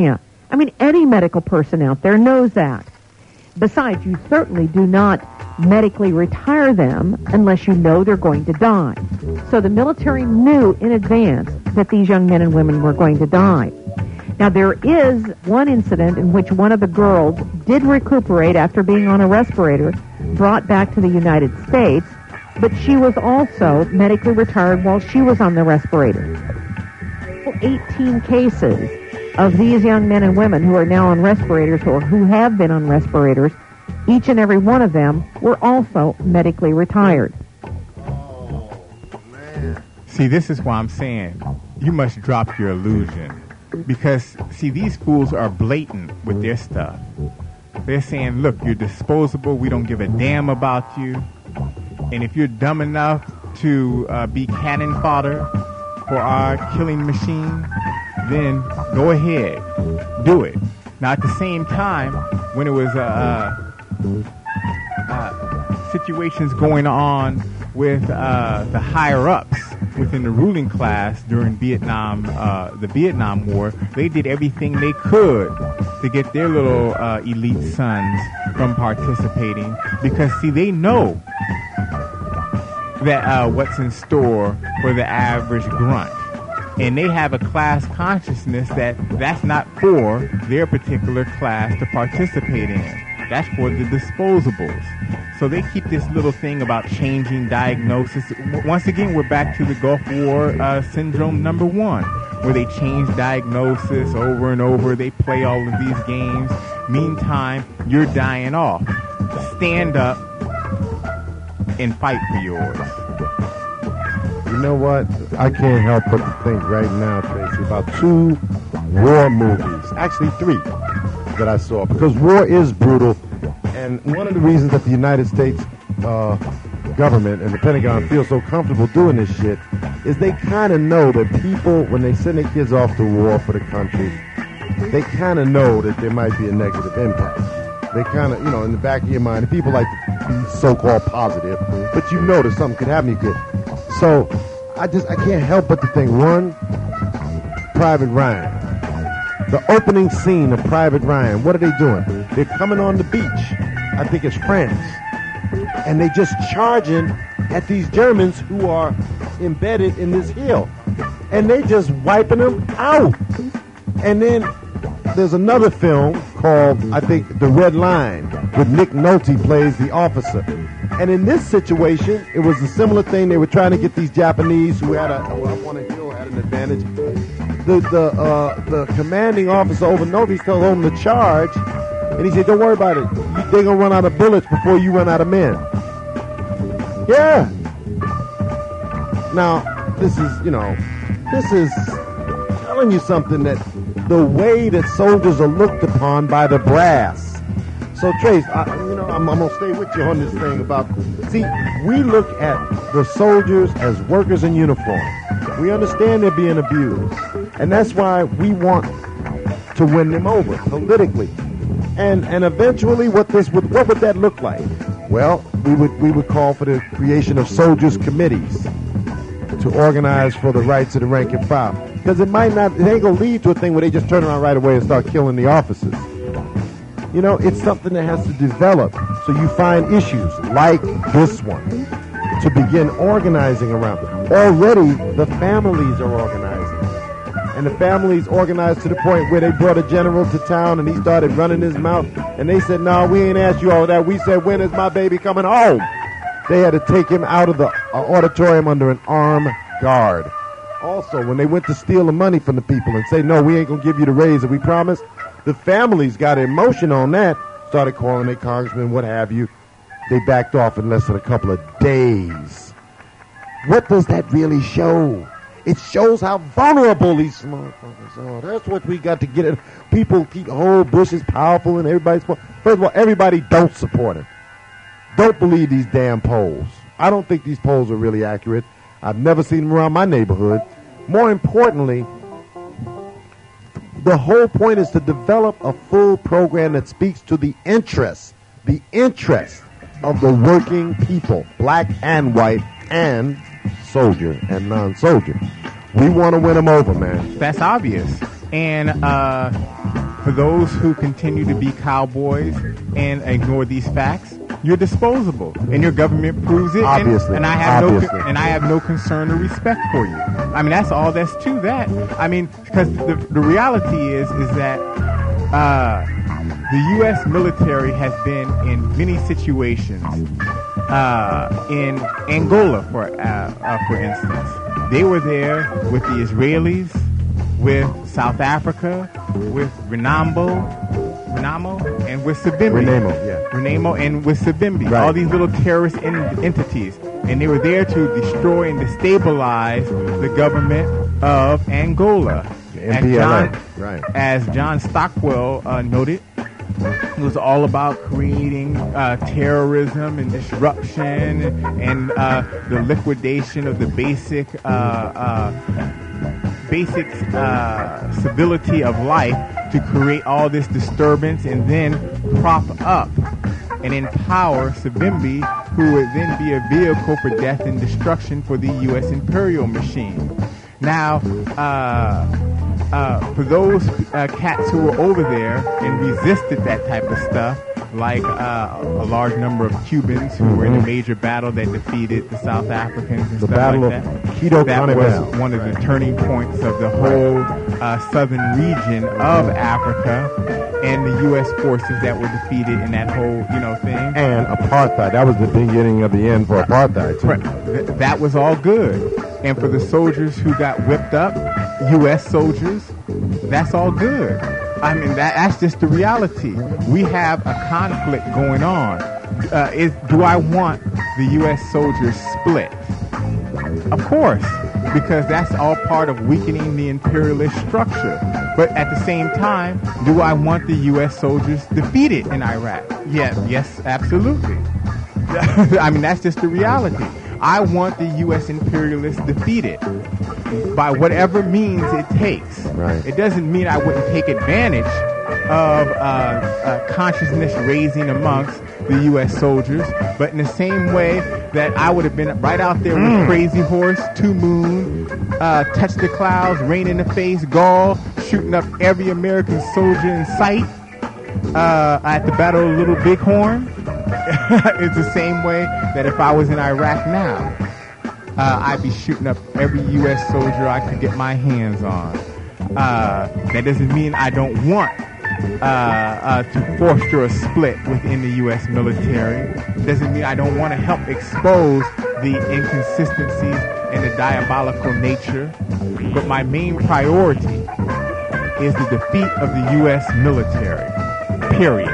I mean, any medical person out there knows that. Besides, you certainly do not medically retire them unless you know they're going to die. So the military knew in advance that these young men and women were going to die. Now, there is one incident in which one of the girls did recuperate after being on a respirator, brought back to the United States, but she was also medically retired while she was on the respirator. 18 cases of these young men and women who are now on respirators or who have been on respirators, each and every one of them were also medically retired. Oh, man. See, this is why I'm saying you must drop your illusion. Because, see, these fools are blatant with their stuff. They're saying, look, you're disposable. We don't give a damn about you. And if you're dumb enough to be cannon fodder for our killing machine, then go ahead. Do it. Now, at the same time, when it was situations going on with the higher-ups within the ruling class during the Vietnam War, they did everything they could to get their little elite sons from participating because, see, they know that what's in store for the average grunt. And they have a class consciousness that's not for their particular class to participate in. That's for the disposables. So they keep this little thing about changing diagnosis. Once again, we're back to the Gulf War syndrome number 1, where they change diagnosis over and over. They play all of these games. Meantime, you're dying off. Stand up and fight for yours. You know what? I can't help but to think right now, Tracy, about 2 war movies, actually 3, that I saw, because war is brutal. And one of the reasons that the United States government and the Pentagon feel so comfortable doing this shit is they kind of know that people, when they send their kids off to war for the country, they kind of know that there might be a negative impact. They kind of, in the back of your mind, people like to be so-called positive, but you know that something could happen to you. So I can't help but to think, one, Private Ryan. The opening scene of Private Ryan, what are they doing? They're coming on the beach. I think it's France. And they just charging at these Germans who are embedded in this hill. And they just wiping them out. And then there's another film called, I think, The Red Line, with Nick Nolte plays the officer. And in this situation, it was a similar thing. They were trying to get these Japanese who had on a hill had an advantage. The commanding officer over Nolte told him to charge, and he said, "Don't worry about it. They're gonna run out of bullets before you run out of men." Yeah. Now, this is telling you something, that the way that soldiers are looked upon by the brass. So, Trace, I'm going to stay with you on this thing about, see, we look at the soldiers as workers in uniform. We understand they're being abused. And that's why we want to win them over politically. And eventually, what would that look like? Well, we would call for the creation of soldiers' committees to organize for the rights of the rank and file. Because it ain't going to lead to a thing where they just turn around right away and start killing the officers. It's something that has to develop. So you find issues like this one to begin organizing around. Already, the families are organizing. And the families organized to the point where they brought a general to town and he started running his mouth. And they said, "No, we ain't asked you all that. We said, when is my baby coming home?" They had to take him out of the auditorium under an armed guard. Also, when they went to steal the money from the people and say, "No, we ain't going to give you the raise that we promised," the families got emotion on that, started calling their congressman, what have you. They backed off in less than a couple of days. What does that really show? It shows how vulnerable these motherfuckers are. That's what we got to get at. People keep, Bush is powerful and everybody's... First of all, everybody don't support him. Don't believe these damn polls. I don't think these polls are really accurate. I've never seen them around my neighborhood. More importantly, the whole point is to develop a full program that speaks to the interest of the working people, black and white, and soldier and non-soldier. We want to win them over, man. That's obvious. And for those who continue to be cowboys and ignore these facts, you're disposable, and your government proves it. Obviously, and I have no concern or respect for you. I mean, that's all there's to that. I mean, because the reality is that the U.S. military has been in many situations. In Angola, for instance, they were there with the Israelis, with South Africa, with Renamo, and with Savimbi. Renamo and with Savimbi. Right. All these little terrorist entities. And they were there to destroy and destabilize the government of Angola. As John Stockwell noted, it was all about creating terrorism and disruption and the liquidation of the basic civility of life to create all this disturbance and then prop up and empower Savimbi, who would then be a vehicle for death and destruction for the U.S. imperial machine. Now, for those cats who were over there and resisted that type of stuff, like a large number of Cubans who were in a major battle that defeated the South Africans and stuff like that. That was one of the turning points of the whole southern region of Africa, and the U.S. forces that were defeated in that whole, thing. And apartheid. That was the beginning of the end for apartheid, too. Right. That was all good. And for the soldiers who got whipped up, U.S. soldiers, that's all good. I mean, that's just the reality. We have a conflict going on. Do I want the U.S. soldiers split? Of course, because that's all part of weakening the imperialist structure. But at the same time, do I want the U.S. soldiers defeated in Iraq? Yes, absolutely. I mean, that's just the reality. I want the U.S. imperialists defeated by whatever means it takes. Right. It doesn't mean I wouldn't take advantage of consciousness raising amongst the U.S. soldiers, but in the same way that I would have been right out there with Crazy Horse, Two Moon, Touch the Clouds, Rain in the Face, Gaul, shooting up every American soldier in sight at the Battle of Little Bighorn. It's the same way that if I was in Iraq now, I'd be shooting up every U.S. soldier I could get my hands on. That doesn't mean I don't want to foster a split within the U.S. military. It doesn't mean I don't want to help expose the inconsistencies and the diabolical nature. But my main priority is the defeat of the U.S. military. Period.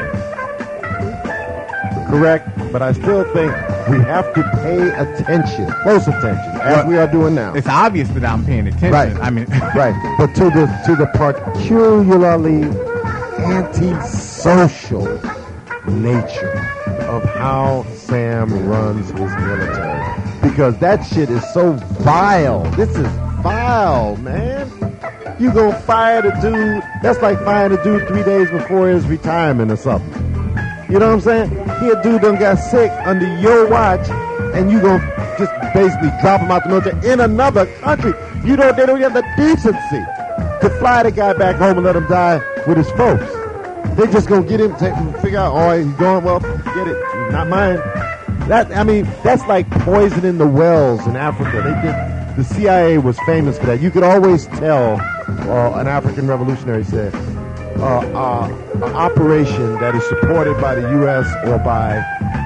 Correct, but I still think we have to pay attention, close attention, as we are doing now. It's obvious that I'm paying attention. Right. I mean, right. But to the peculiarly anti-social nature of how Sam runs his military, because that shit is so vile. This is vile, man. You gonna fire the dude? That's like firing the dude 3 days before his retirement or something. You know what I'm saying? Here, dude done got sick under your watch, and you gonna just basically drop him out the military in another country. They don't have the decency to fly the guy back home and let him die with his folks. They just gonna get him, figure out, oh, he's going, well, get it, not mine. That's like poisoning the wells in Africa. The CIA was famous for that. You could always tell, an African revolutionary said, an operation that is supported by the U.S. or by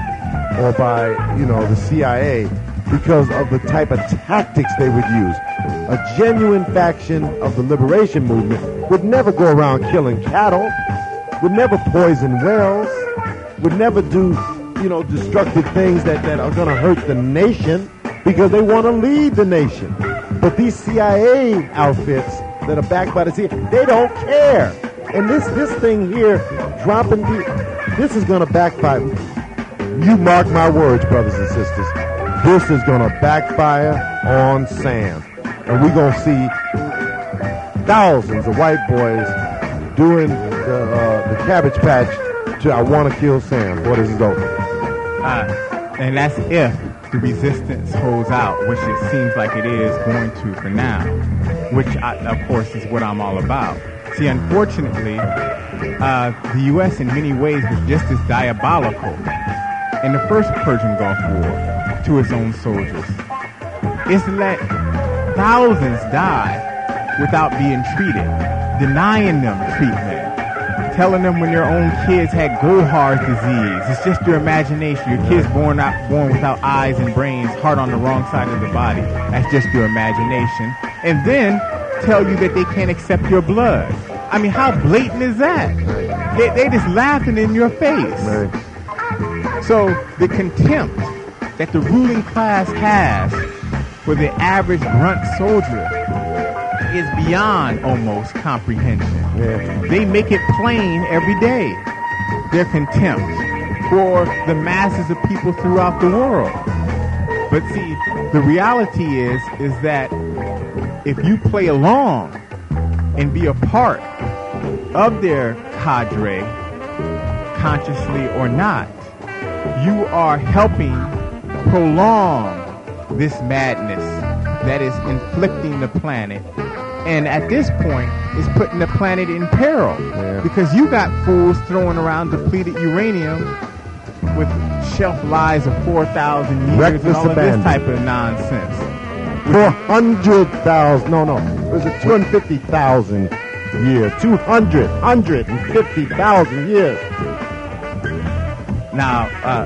the CIA because of the type of tactics they would use. A genuine faction of the liberation movement would never go around killing cattle, would never poison wells, would never do destructive things that are going to hurt the nation because they want to lead the nation. But these CIA outfits that are backed by the CIA, they don't care. And this thing here, dropping this is going to backfire. You mark my words, brothers and sisters. This is going to backfire on Sam. And we're going to see thousands of white boys doing the Cabbage Patch to I want to kill Sam before this is over. And that's if the resistance holds out, which it seems like it is going to for now, which, of course, is what I'm all about. See, unfortunately, the U.S. in many ways was just as diabolical in the first Persian Gulf War to its own soldiers. It's let thousands die without being treated, denying them treatment, telling them when their own kids had Goldhar's disease. It's just your imagination. Your kid's born without eyes and brains, heart on the wrong side of the body. That's just your imagination. And then tell you that they can't accept your blood. I mean, how blatant is that? They just laughing in your face. Right. So the contempt that the ruling class has for the average grunt soldier is beyond almost comprehension. Yeah. They make it plain every day, their contempt for the masses of people throughout the world. But see, the reality is that if you play along and be a part of their cadre, consciously or not, you are helping prolong this madness that is inflicting the planet, and at this point is putting the planet in peril. Yeah. Because you got fools throwing around depleted uranium with shelf lives of 4,000 years Reckless and all abandon. of this type of nonsense. 400,000. No. It was 250,000 years. 150,000 years. Now,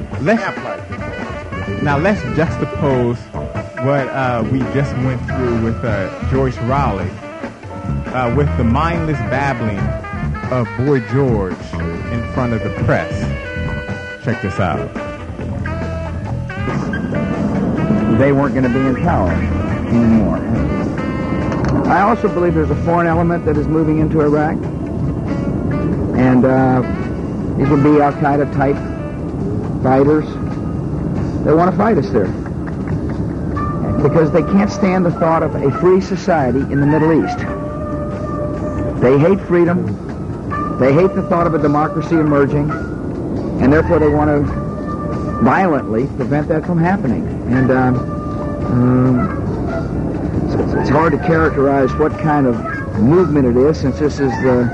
let's juxtapose what we just went through with Joyce Rowley with the mindless babbling of Boy George in front of the press. Check this out. They weren't going to be in power anymore. I also believe there's a foreign element that is moving into Iraq, and these will be Al-Qaeda type fighters. They want to fight us there because they can't stand the thought of a free society in the Middle East. They hate freedom. They hate the thought of a democracy emerging, and therefore they want to violently prevent that from happening. And it's hard to characterize what kind of movement it is, since this is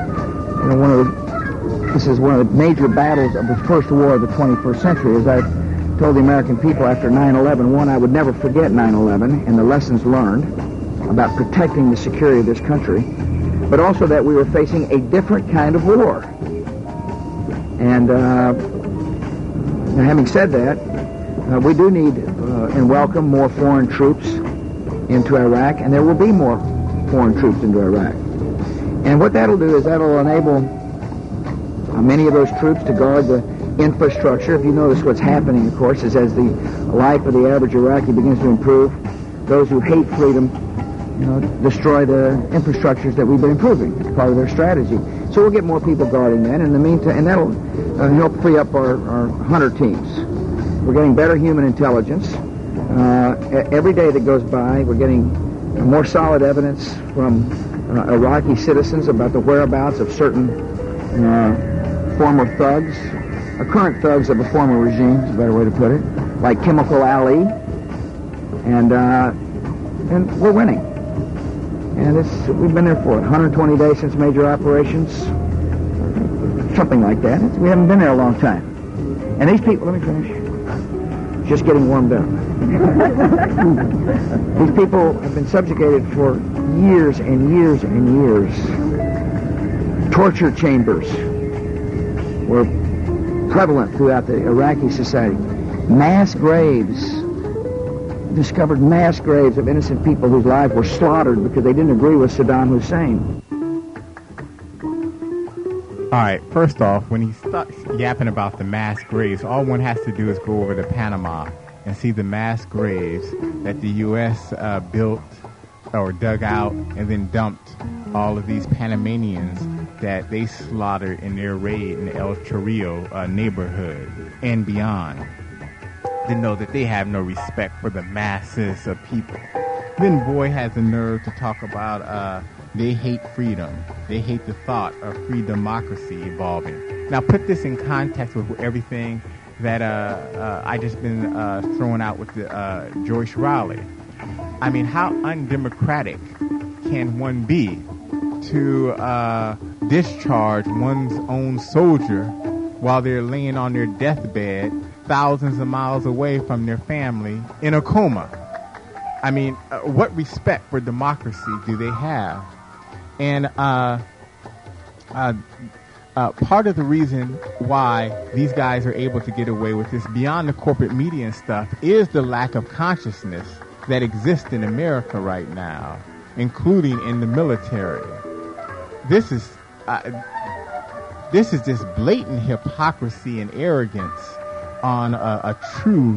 one of the major battles of the first war of the 21st century. As I told the American people after 9/11, one, I would never forget 9/11 and the lessons learned about protecting the security of this country, but also that we were facing a different kind of war. And now, having said that, we do need and welcome more foreign troops into Iraq, and there will be more foreign troops into Iraq. And what that'll do is that'll enable many of those troops to guard the infrastructure. If you notice what's happening, of course, is as the life of the average Iraqi begins to improve, those who hate freedom, destroy the infrastructures that we've been improving. It's part of their strategy. So we'll get more people guarding that. In the meantime, and that'll help free up our hunter teams. We're getting better human intelligence. Every day that goes by, we're getting more solid evidence from Iraqi citizens about the whereabouts of certain former thugs, current thugs of a former regime, is a better way to put it, like Chemical Ali, and we're winning. And we've been there for 120 days since major operations, something like that. We haven't been there a long time. And these people, let me finish, just getting warmed up. These people have been subjugated for years and years and years. Torture chambers were prevalent throughout the Iraqi society. Mass graves, discovered mass graves of innocent people whose lives were slaughtered because they didn't agree with Saddam Hussein. All right, first off, when he starts yapping about the mass graves, all one has to do is go over to Panama and see the mass graves that the U.S. built or dug out and then dumped all of these Panamanians that they slaughtered in their raid in the El Chorrillo neighborhood and beyond. They know that they have no respect for the masses of people. Then Boy has the nerve to talk about they hate freedom. They hate the thought of free democracy evolving. Now put this in context with everything that I just been throwing out with the Joyce Rowley. I mean, how undemocratic can one be to discharge one's own soldier while they're laying on their deathbed thousands of miles away from their family in a coma. I mean, what respect for democracy do they have? And part of the reason why these guys are able to get away with this beyond the corporate media and stuff is the lack of consciousness that exists in America right now, including in the military. This is just blatant hypocrisy and arrogance on a true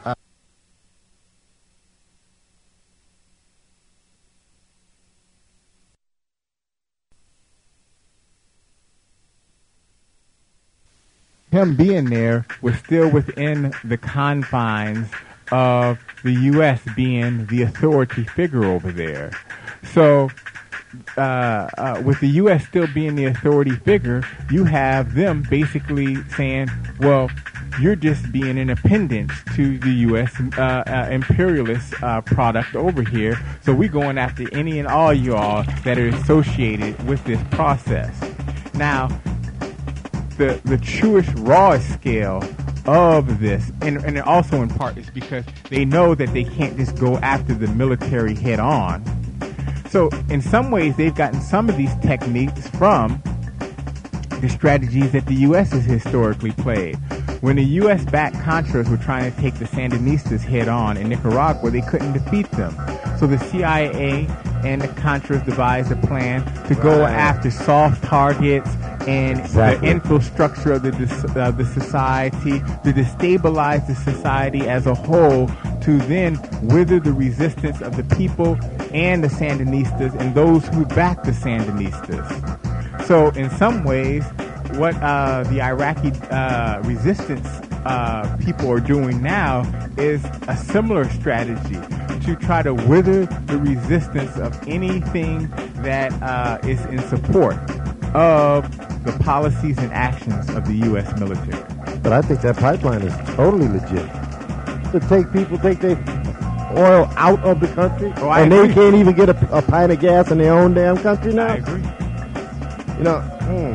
him being there was still within the confines of the U.S. being the authority figure over there. So with the U.S. still being the authority figure, you have them basically saying, well, you're just being an appendage to the U.S. Imperialist product over here, so we're going after any and all y'all that are associated with this process. Now, the truest, rawest scale of this, and also in part is because they know that they can't just go after the military head on. So in some ways, they've gotten some of these techniques from the strategies that the U.S. has historically played. When the U.S.-backed Contras were trying to take the Sandinistas head on in Nicaragua, they couldn't defeat them. So the CIA and the Contras devised a plan to go after soft targets and the infrastructure of the society, to destabilize the society as a whole, to then wither the resistance of the people and the Sandinistas and those who back the Sandinistas. So in some ways, what the Iraqi resistance people are doing now is a similar strategy to try to wither the resistance of anything that is in support of the policies and actions of the U.S. military. But I think that pipeline is totally legit. To take their oil out of the country, and they can't even get a pint of gas in their own damn country now. I agree. You know,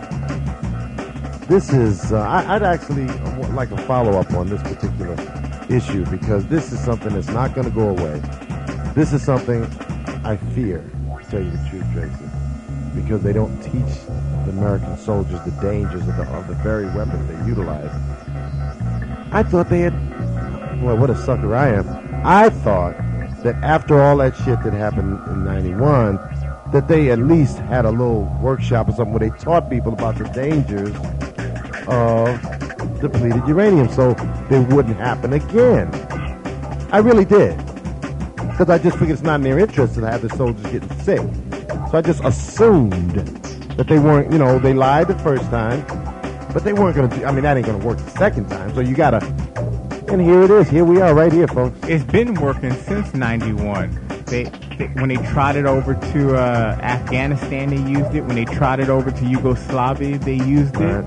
this is, I'd actually like a follow-up on this particular issue, because this is something that's not going to go away. This is something I fear, to tell you the truth, Tracy, because they don't teach the American soldiers the dangers of the very weapons they utilize. I thought they had, well, what a sucker I am. I thought that after all that shit that happened in 91, that they at least had a little workshop or something where they taught people about the dangers of depleted uranium so they wouldn't happen again. I really did. Because I just figured it's not in their interest to have the soldiers getting sick. So I just assumed that they weren't, you know, they lied the first time, but they weren't going to do, I mean, that ain't going to work the second time. So you got to, and here it is. Here we are right here, folks. It's been working since 91. When they trotted over to Afghanistan, they used it. When they trotted over to Yugoslavia, they used it.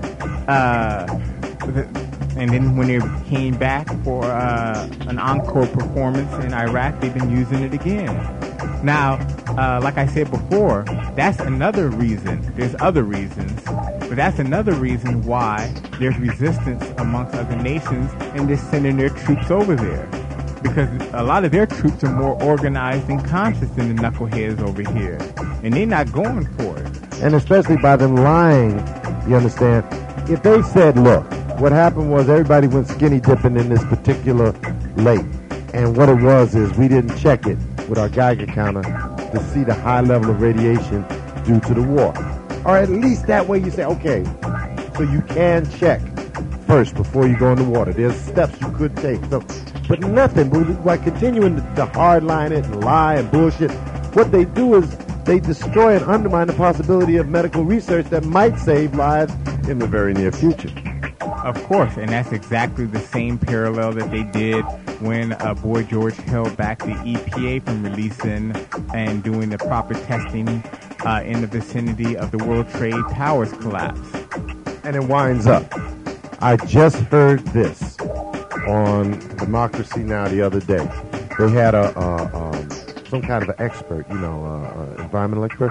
And then when they came back for an encore performance in Iraq, they've been using it again. Now, like I said before, that's another reason. There's other reasons, but that's another reason why there's resistance amongst other nations and just sending their troops over there. Because a lot of their troops are more organized and conscious than the knuckleheads over here. And they're not going for it. And especially by them lying, you understand? If they said, look, what happened was everybody went skinny dipping in this particular lake. And what it was is we didn't check it with our Geiger counter to see the high level of radiation due to the war. Or at least that way you say, okay, so you can check first before you go in the water. There's steps you could take. So, but nothing, by continuing to hardline it and lie and bullshit, what they do is they destroy and undermine the possibility of medical research that might save lives in the very near future. Of course, and that's exactly the same parallel that they did when Boy George held back the EPA from releasing and doing the proper testing in the vicinity of the World Trade Towers collapse. And it winds up. I just heard this on Democracy Now! The other day. They had some kind of an expert, environmental expert,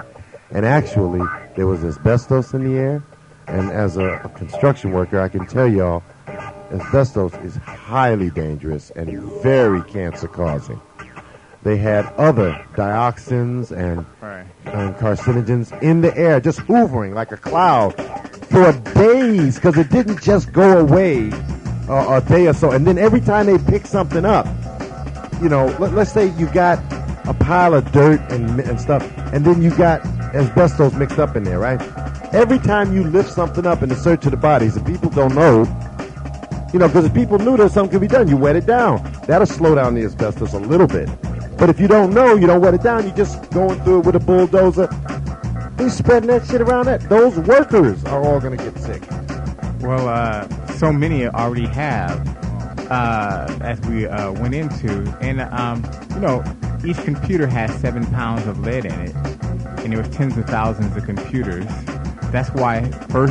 And actually, there was asbestos in the air. And as a construction worker, I can tell y'all, asbestos is highly dangerous and very cancer-causing. They had other dioxins and carcinogens in the air, just hovering like a cloud for days, because it didn't just go away a day or so. And then every time they pick something up, you know, let's say you got a pile of dirt and stuff, and then you got asbestos mixed up in there, right? Every time you lift something up in the search of the bodies, if people don't know, you know, because if people knew that something could be done, you wet it down. That'll slow down the asbestos a little bit. But if you don't know, you don't wet it down, you're just going through it with a bulldozer. They're spreading that shit around that. Those workers are all going to get sick. Well, so many already have, as we went into. And, you know, each computer has 7 pounds of lead in it. And there was tens of thousands of computers. That's why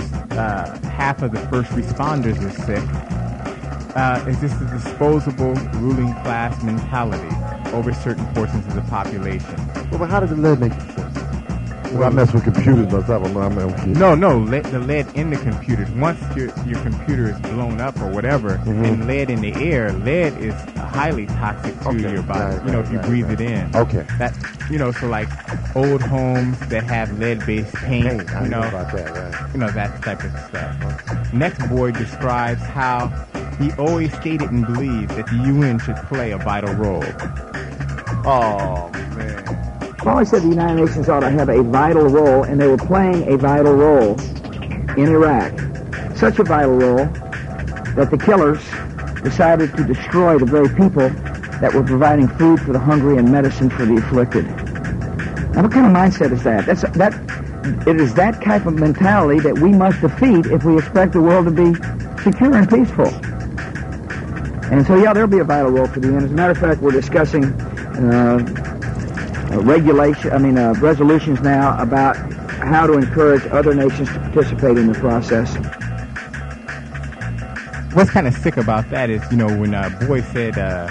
half of the first responders are sick. It's just a disposable ruling class mentality over certain portions of the population. Well, but how did the lead make it sick? Well, I mess with computers myself. No, the lead in the computers. Once your computer is blown up or whatever, and lead in the air, lead is highly toxic to your body. Right, if you breathe it in. Okay. That, so like old homes that have lead-based paint. I know about that, right? That type of stuff. Next, Boyd describes how he always stated and believed that the UN should play a vital role. Oh man. I've always said the United Nations ought to have a vital role, and they were playing a vital role in Iraq. Such a vital role that the killers decided to destroy the very people that were providing food for the hungry and medicine for the afflicted. Now, what kind of mindset is that? It is that type of mentality that we must defeat if we expect the world to be secure and peaceful. And so, yeah, there'll be a vital role for the UN. As a matter of fact, we're discussing resolutions now about how to encourage other nations to participate in the process. What's kind of sick about that is, when Boyd said,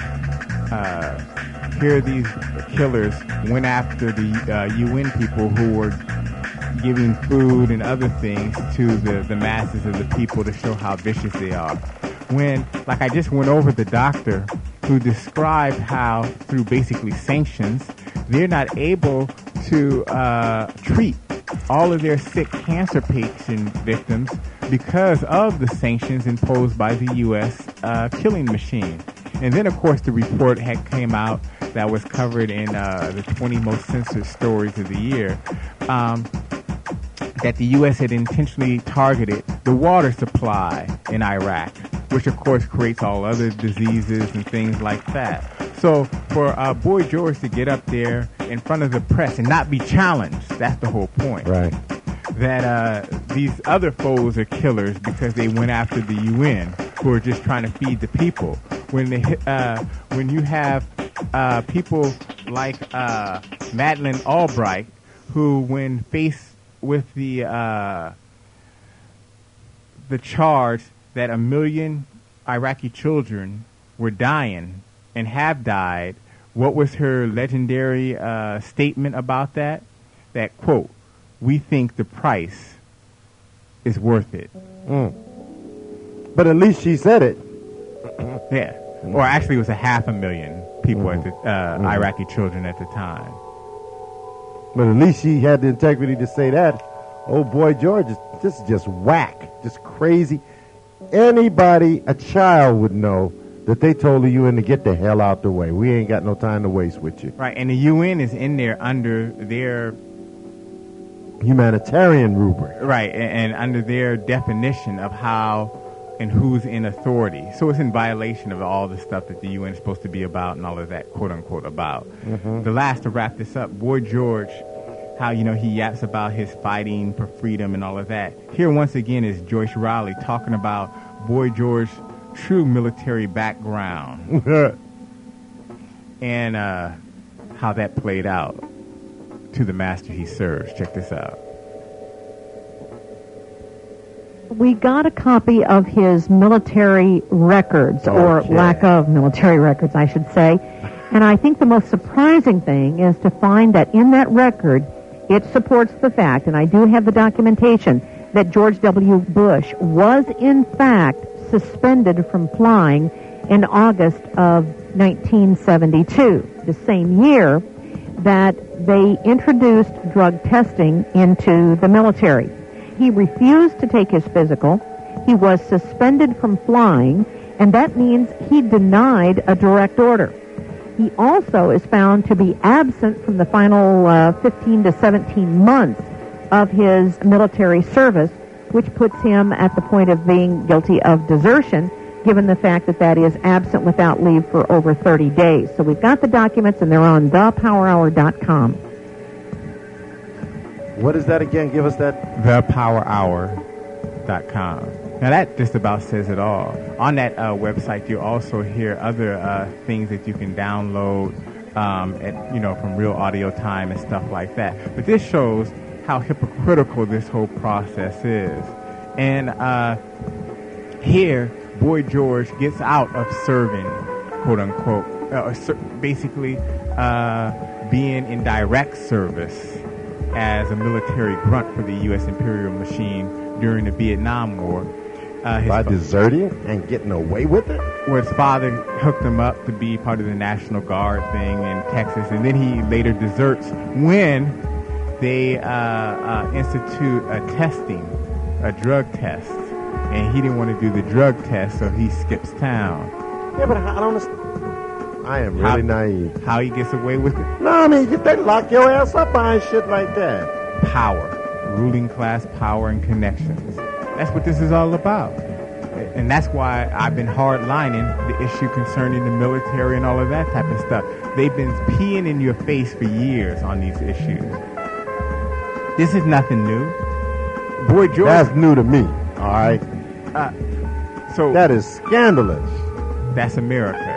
here these killers went after the UN people who were giving food and other things to the masses of the people to show how vicious they are. When, like I just went over the doctor who described how, through basically sanctions, they're not able to treat all of their sick cancer patient victims because of the sanctions imposed by the U.S. Killing machine. And then, of course, the report had came out that was covered in the 20 most censored stories of the year, that the U.S. had intentionally targeted the water supply in Iraq, which, of course, creates all other diseases and things like that. So for Boyd George to get up there in front of the press and not be challenged, that's the whole point. Right. That these other foes are killers because they went after the UN, who are just trying to feed the people. When you have people like Madeleine Albright, who, when faced with the charge that 1 million Iraqi children were dying and have died, what was her legendary statement about that? That, quote, "We think the price is worth it." But at least she said it. Yeah. Or actually it was 500,000 people, at the Iraqi children at the time. But at least she had the integrity to say that. Oh, Boyd George, this is just whack, just crazy. Anybody, a child, would know that they told the UN to get the hell out the way. We ain't got no time to waste with you. Right, and the UN is in there under their humanitarian rubric. Right, and under their definition of how and who's in authority. So it's in violation of all the stuff that the UN is supposed to be about and all of that, quote-unquote, about. The last, to wrap this up, Boyd George, how, he yaps about his fighting for freedom and all of that. Here, once again, is Joyce Riley talking about Boyd George's true military background and how that played out to the master he serves. Check this out. We got a copy of his military records, or lack of military records, I should say. And I think the most surprising thing is to find that in that record, it supports the fact, and I do have the documentation, that George W. Bush was in fact suspended from flying in August of 1972, the same year that they introduced drug testing into the military. He refused to take his physical. He was suspended from flying, and that means he denied a direct order. He also is found to be absent from the final 15 to 17 months of his military service, which puts him at the point of being guilty of desertion, given the fact that that is absent without leave for over 30 days. So we've got the documents, and they're on thepowerhour.com. What is that again? Give us that. Thepowerhour.com. Now that just about says it all. On that website, you also hear other things that you can download, from Real Audio Time and stuff like that. But this shows how hypocritical this whole process is. And here, Boy George gets out of serving, quote unquote, basically being in direct service as a military grunt for the U.S. Imperial Machine during the Vietnam War. By deserting and getting away with it? Where his father hooked him up to be part of the National Guard thing in Texas, and then he later deserts when they institute a drug test, and he didn't want to do the drug test, so he skips town. Yeah, but I don't understand. I am really naive. How he gets away with it? No, I mean, they lock your ass up behind shit like that. Power. Ruling class power and connections. That's what this is all about. And that's why I've been hardlining the issue concerning the military and all of that type of stuff. They've been peeing in your face for years on these issues. This is nothing new. Boy George. That's new to me, all right? So that is scandalous. That's America.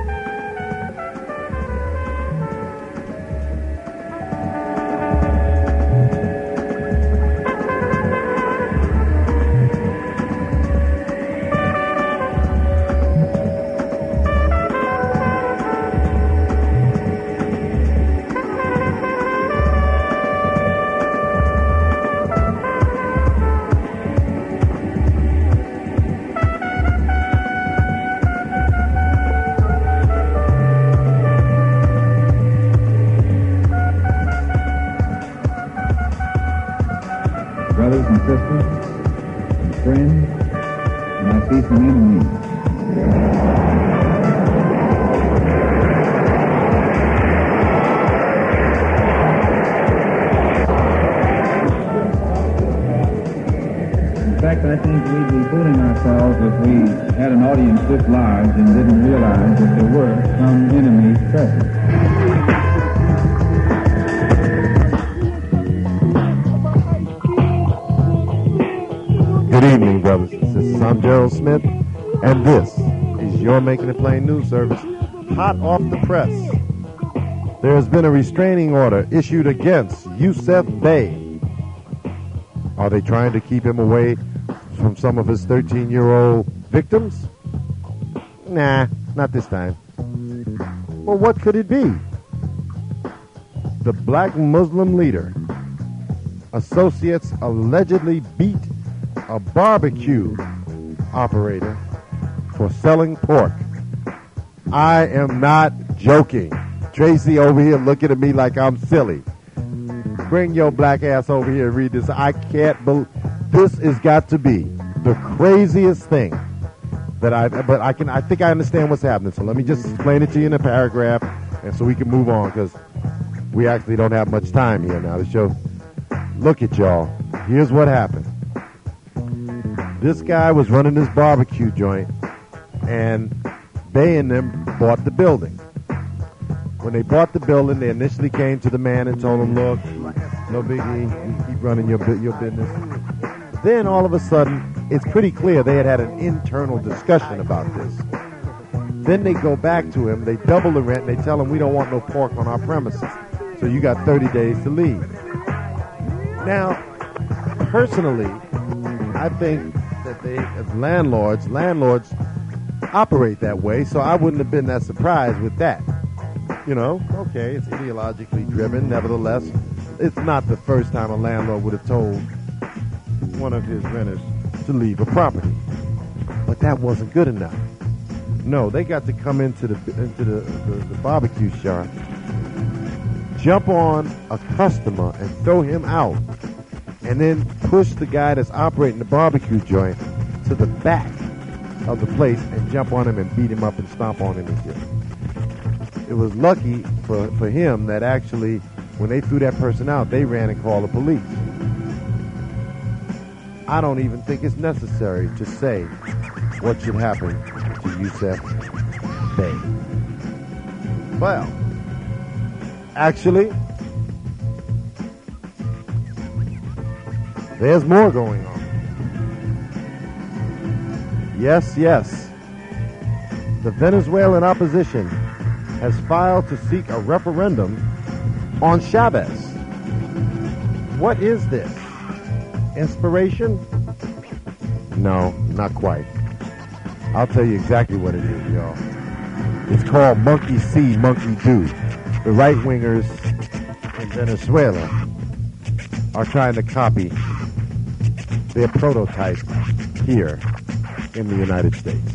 Brothers and sisters, and friends, and I see some enemies. In fact, I think we'd be fooling ourselves if we had an audience this large and didn't realize that there were some enemies present. Good evening, brothers and sisters. I'm Gerald Smith, and this is your Making It Plain news service, hot off the press. There has been a restraining order issued against Yusuf Bey. Are they trying to keep him away from some of his 13-year-old victims? Nah, not this time. Well, what could it be? The black Muslim leader. Associates allegedly beat a barbecue operator for selling pork. I am not joking. Tracy over here looking at me like I'm silly. Bring your black ass over here and read this. I can't believe this has got to be the craziest thing that I think I understand what's happening. So let me just explain it to you in a paragraph, and so we can move on, because we actually don't have much time here now to show. Look at y'all. Here's what happened. This guy was running this barbecue joint, and Bay and them bought the building. When they bought the building, they initially came to the man and told him, look, no biggie, you keep running your business. Then all of a sudden, it's pretty clear they had an internal discussion about this. Then they go back to him, they double the rent, and they tell him, we don't want no pork on our premises, so you got 30 days to leave. Now, personally, I think that they, as landlords operate that way, so I wouldn't have been that surprised with that. You know, okay, it's ideologically driven. Nevertheless, it's not the first time a landlord would have told one of his renters to leave a property. But that wasn't good enough. No, they got to come into the barbecue shop, jump on a customer and throw him out, and then push the guy that's operating the barbecue joint to the back of the place and jump on him and beat him up and stomp on him again. It was lucky for him that actually, when they threw that person out, they ran and called the police. I don't even think it's necessary to say what should happen to Yusef Bey. Well, actually, there's more going on. Yes. The Venezuelan opposition has filed to seek a referendum on Chavez. What is this? Inspiration? No, not quite. I'll tell you exactly what it is, y'all. It's called monkey see, monkey do. The right-wingers in Venezuela are trying to copy their prototype here in the United States.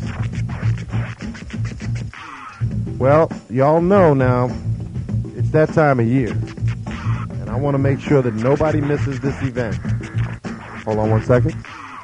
Well, y'all know now, it's that time of year. And I want to make sure that nobody misses this event. Hold on one second.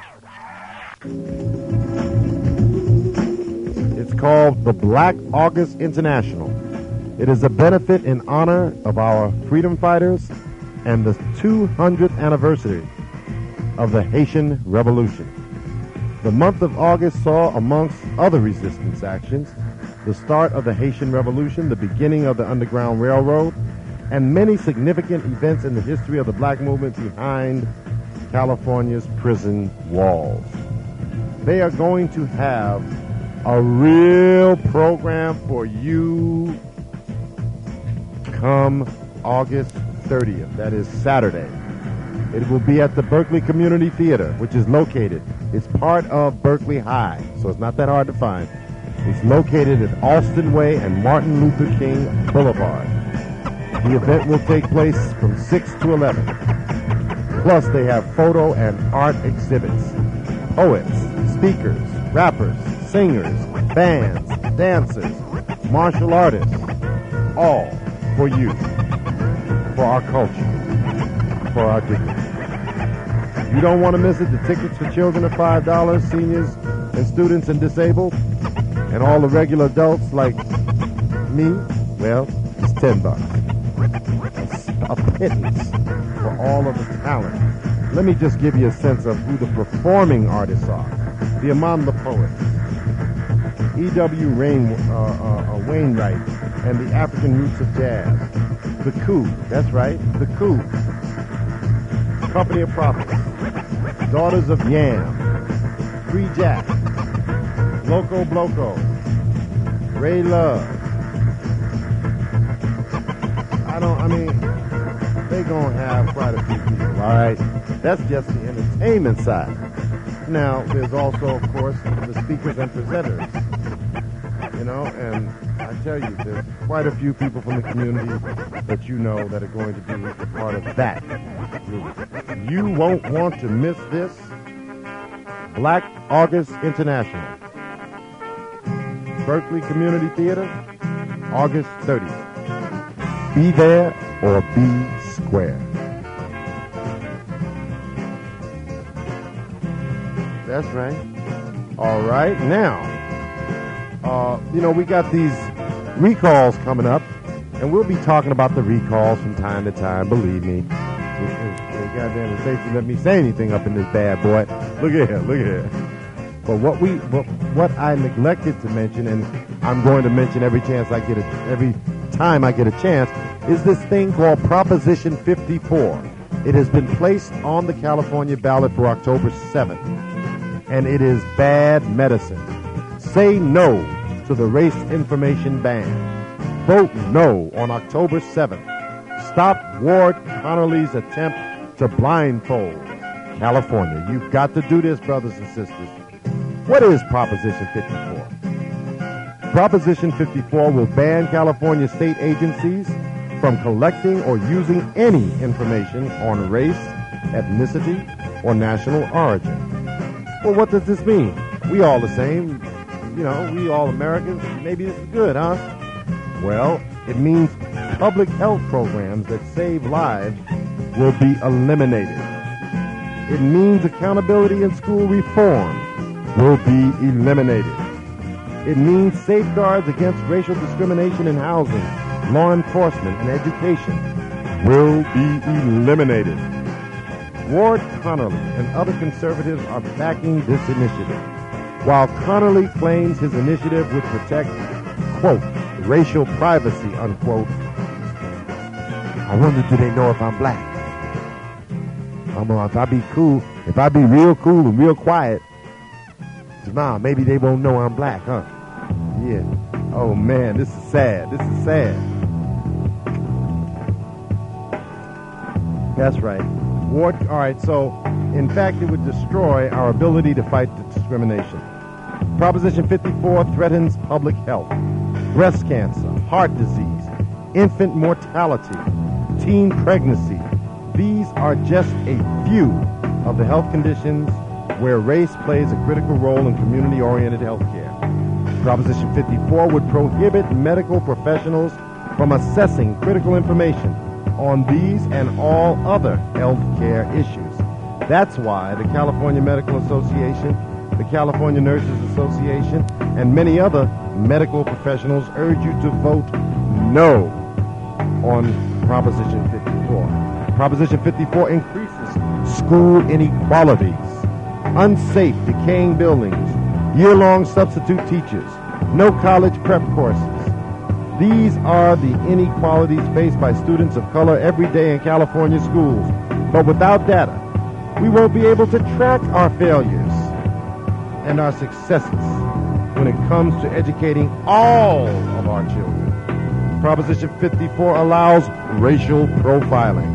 It's called the Black August International. It is a benefit in honor of our freedom fighters and the 200th anniversary of the Haitian Revolution. The month of August saw, amongst other resistance actions, the start of the Haitian Revolution, the beginning of the Underground Railroad, and many significant events in the history of the black movement behind California's prison walls. They are going to have a real program for you come August 30th. That is Saturday. It will be at the Berkeley Community Theater, which is located. It's part of Berkeley High, so it's not that hard to find. It's located at Alston Way and Martin Luther King Boulevard. The event will take place from 6 to 11. Plus, they have photo and art exhibits, poets, speakers, rappers, singers, bands, dancers, martial artists, all for you, for our culture, for our dignity. You don't want to miss it. The tickets for children are $5, seniors and students and disabled, and all the regular adults like me, well, it's $10. A pittance for all of the talent. Let me just give you a sense of who the performing artists are. The Imam the Poet, E.W. Wainwright, and the African Roots of Jazz. The Coup, that's right, The Coup. Company of Prophets, Daughters of Yam, Free Jack, Loco Bloco, Ray Love. They're going to have quite a few people, all right? That's just the entertainment side. Now, there's also, of course, the speakers and presenters, and I tell you, there's quite a few people from the community that you know that are going to be a part of that group. You won't want to miss this. Black August International. Berkeley Community Theater, August 30th. Be there or be square. That's right. All right. Now, we got these recalls coming up, and we'll be talking about the recalls from time to time. Believe me. Goddamn safety let me say anything up in this bad boy. Look at here. But what I neglected to mention, and I'm going to mention every time I get a chance, is this thing called Proposition 54. It has been placed on the California ballot for October 7th, and it is bad medicine. Say no to the race information ban. Vote no on October 7th. Stop Ward Connerly's attempt to blindfold California. You've got to do this, brothers and sisters. What is Proposition 54? Proposition 54 will ban California state agencies from collecting or using any information on race, ethnicity, or national origin. Well, what does this mean? We all the same. You know, we all Americans. Maybe this is good, huh? Well, it means public health programs that save lives will be eliminated. It means accountability in school reform will be eliminated. It means safeguards against racial discrimination in housing, law enforcement, and education will be eliminated. Ward Connerly and other conservatives are backing this initiative. While Connerly claims his initiative would protect, quote, racial privacy, unquote, I wonder, do they know if I'm black? If I be real cool and real quiet, nah, maybe they won't know I'm black, huh? Yeah. Oh, man, this is sad. This is sad. That's right. All right, so, in fact, it would destroy our ability to fight discrimination. Proposition 54 threatens public health, breast cancer, heart disease, infant mortality, teen pregnancy. These are just a few of the health conditions where race plays a critical role in community-oriented health care. Proposition 54 would prohibit medical professionals from assessing critical information on these and all other health care issues. That's why the California Medical Association, the California Nurses Association, and many other medical professionals urge you to vote no on Proposition 54. Proposition 54 increases school inequalities, unsafe, decaying buildings, year-long substitute teachers, no college prep courses. These are the inequalities faced by students of color every day in California schools. But without data, we won't be able to track our failures and our successes when it comes to educating all of our children. Proposition 54 allows racial profiling.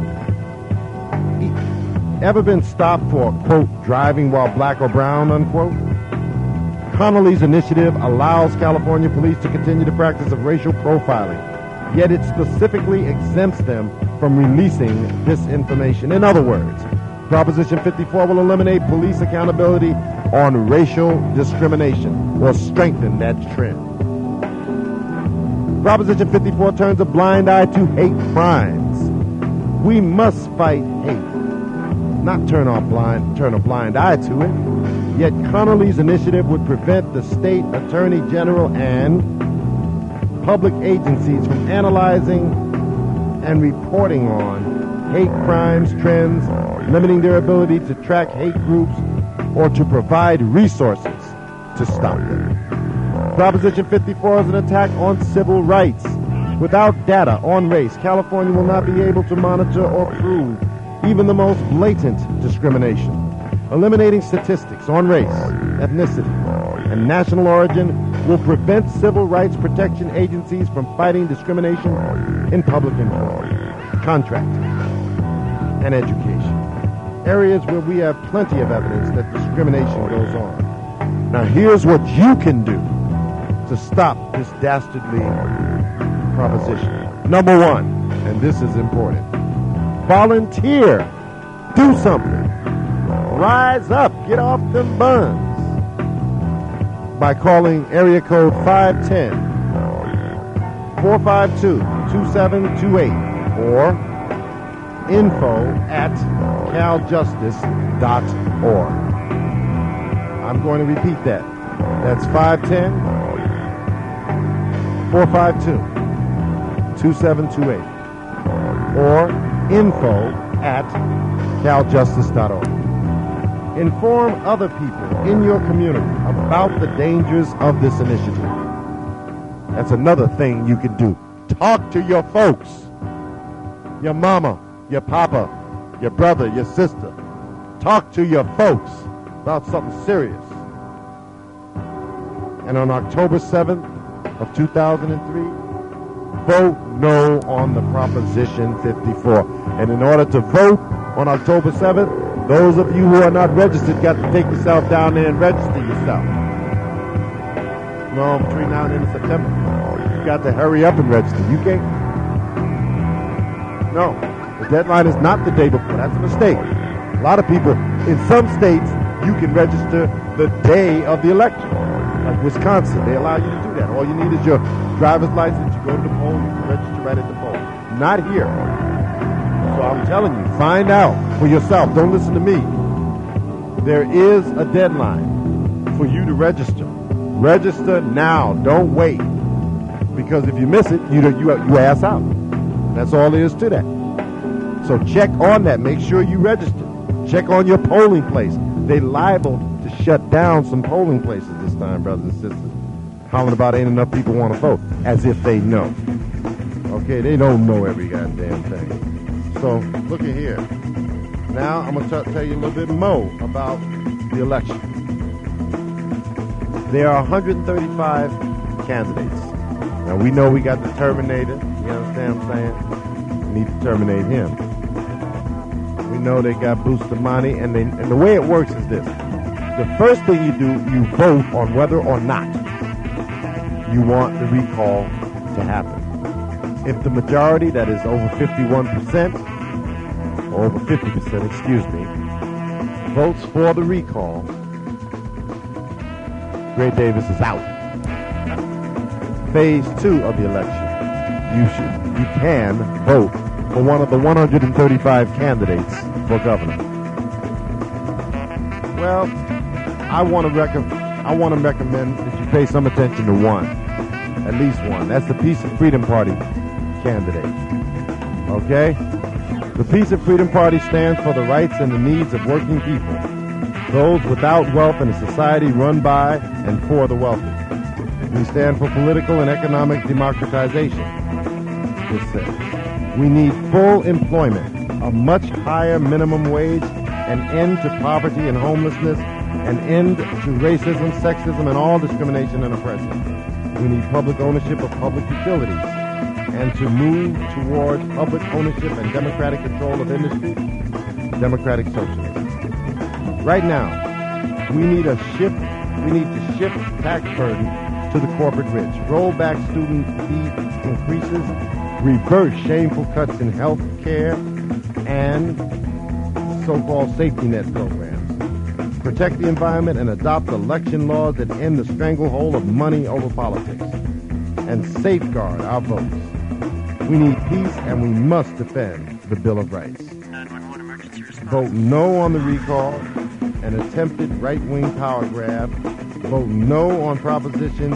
Ever been stopped for, quote, driving while black or brown, unquote? Connerly's initiative allows California police to continue the practice of racial profiling, yet it specifically exempts them from releasing this information. In other words, Proposition 54 will eliminate police accountability on racial discrimination or strengthen that trend. Proposition 54 turns a blind eye to hate crimes. We must fight hate, not turn a blind eye to it. Yet Connerly's initiative would prevent the state attorney general and public agencies from analyzing and reporting on hate crimes trends, limiting their ability to track hate groups or to provide resources to stop them. Proposition 54 is an attack on civil rights. Without data on race, California will not be able to monitor or prove even the most blatant discrimination. Eliminating statistics on race, ethnicity, and national origin will prevent civil rights protection agencies from fighting discrimination in public employment, contracting, and education, areas where we have plenty of evidence that discrimination goes on. Now, here's what you can do to stop this dastardly proposition. Number one, and this is important, volunteer. Do something. Rise up. Get off them buns. By calling area code 510-452-2728 or info@caljustice.org. I'm going to repeat that. That's 510-452-2728 or info@caljustice.org. Inform other people in your community about the dangers of this initiative. That's another thing you can do. Talk to your folks, your mama, your papa, your brother, your sister. Talk to your folks about something serious. And on October 7th of 2003, vote no on the Proposition 54. And in order to vote on October 7th, those of you who are not registered got to take yourself down there and register yourself. No, between now and the end of September. You got to hurry up and register. You can't. No, the deadline is not the day before. That's a mistake. A lot of people, in some states, you can register the day of the election. Like Wisconsin, they allow you to do that. All you need is your driver's license. You go to the poll, you can register right at the poll. Not here. So I'm telling you, find out for yourself. Don't listen to me. There is a deadline for you to register. Register now. Don't wait. Because if you miss it, you ass out. That's all there is to that. So check on that. Make sure you register. Check on your polling place. They liable to shut down some polling places this time, brothers and sisters. Hollering about ain't enough people want to vote. As if they know. Okay, they don't know every goddamn thing. So, look at here. Now, I'm going to tell you a little bit more about the election. There are 135 candidates. Now, we know we got the Terminator. You understand what I'm saying? We need to terminate him. We know they got Bustamante, and the way it works is this. The first thing you do, you vote on whether or not you want the recall to happen. If the majority, that is over 51%, or over 50%, excuse me, votes for the recall, Gray Davis is out. Phase 2 of the election, you can vote for one of the 135 candidates for governor. Well, I want to recommend that you pay some attention to one, at least one. That's the Peace and Freedom Party candidate. Okay? The Peace and Freedom Party stands for the rights and the needs of working people, those without wealth in a society run by and for the wealthy. We stand for political and economic democratization. It says we need full employment, a much higher minimum wage, an end to poverty and homelessness, an end to racism, sexism, and all discrimination and oppression. We need public ownership of public utilities, and to move toward public ownership and democratic control of industry, democratic socialism. Right now, we need to shift tax burden to the corporate rich, roll back student fee increases, reverse shameful cuts in health care and so-called safety net programs, protect the environment, and adopt election laws that end the stranglehold of money over politics, and safeguard our votes. We need peace, and we must defend the Bill of Rights. Vote no on the recall, an attempted right-wing power grab. Vote no on Proposition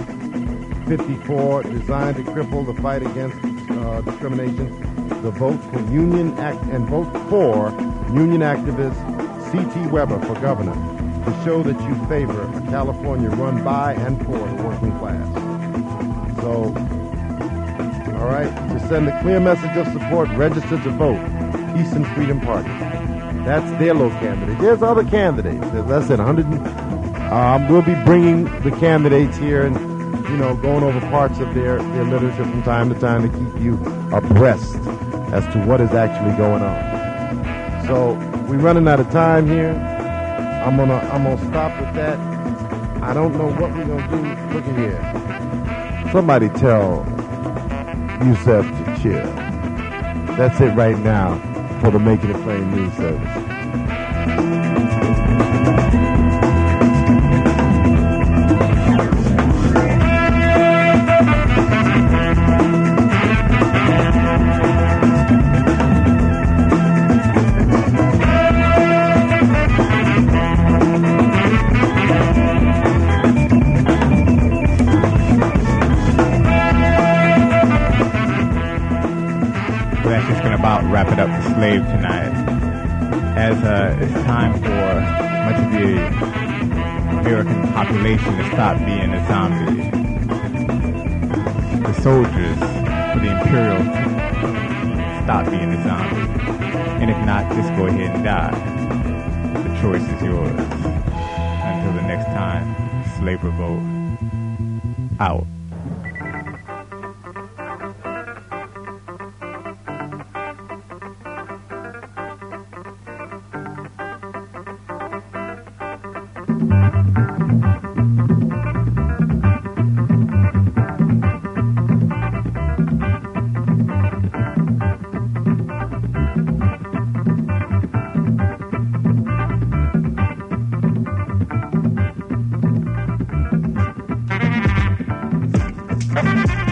54, designed to cripple the fight against discrimination. The vote for vote for union activist C.T. Weber for governor to show that you favor a California run by and for the working class. So, all right, to send a clear message of support, register to vote. Peace and Freedom Party. That's their little candidate. There's other candidates. There's less than 100. We'll be bringing the candidates here and, going over parts of their literature from time to time to keep you abreast as to what is actually going on. So we're running out of time here. I'm gonna stop with that. I don't know what we're gonna do. Look at here. Somebody tell Yusef to chill. That's it right now for the Making It Plain News Service. Wrap it up for Slave tonight, as it's time for much of the American population to stop being a zombie. The soldiers for the imperial stop being a zombie, and if not, just go ahead and die. The choice is yours. Until the next time, Slave Revolt out. Thank you.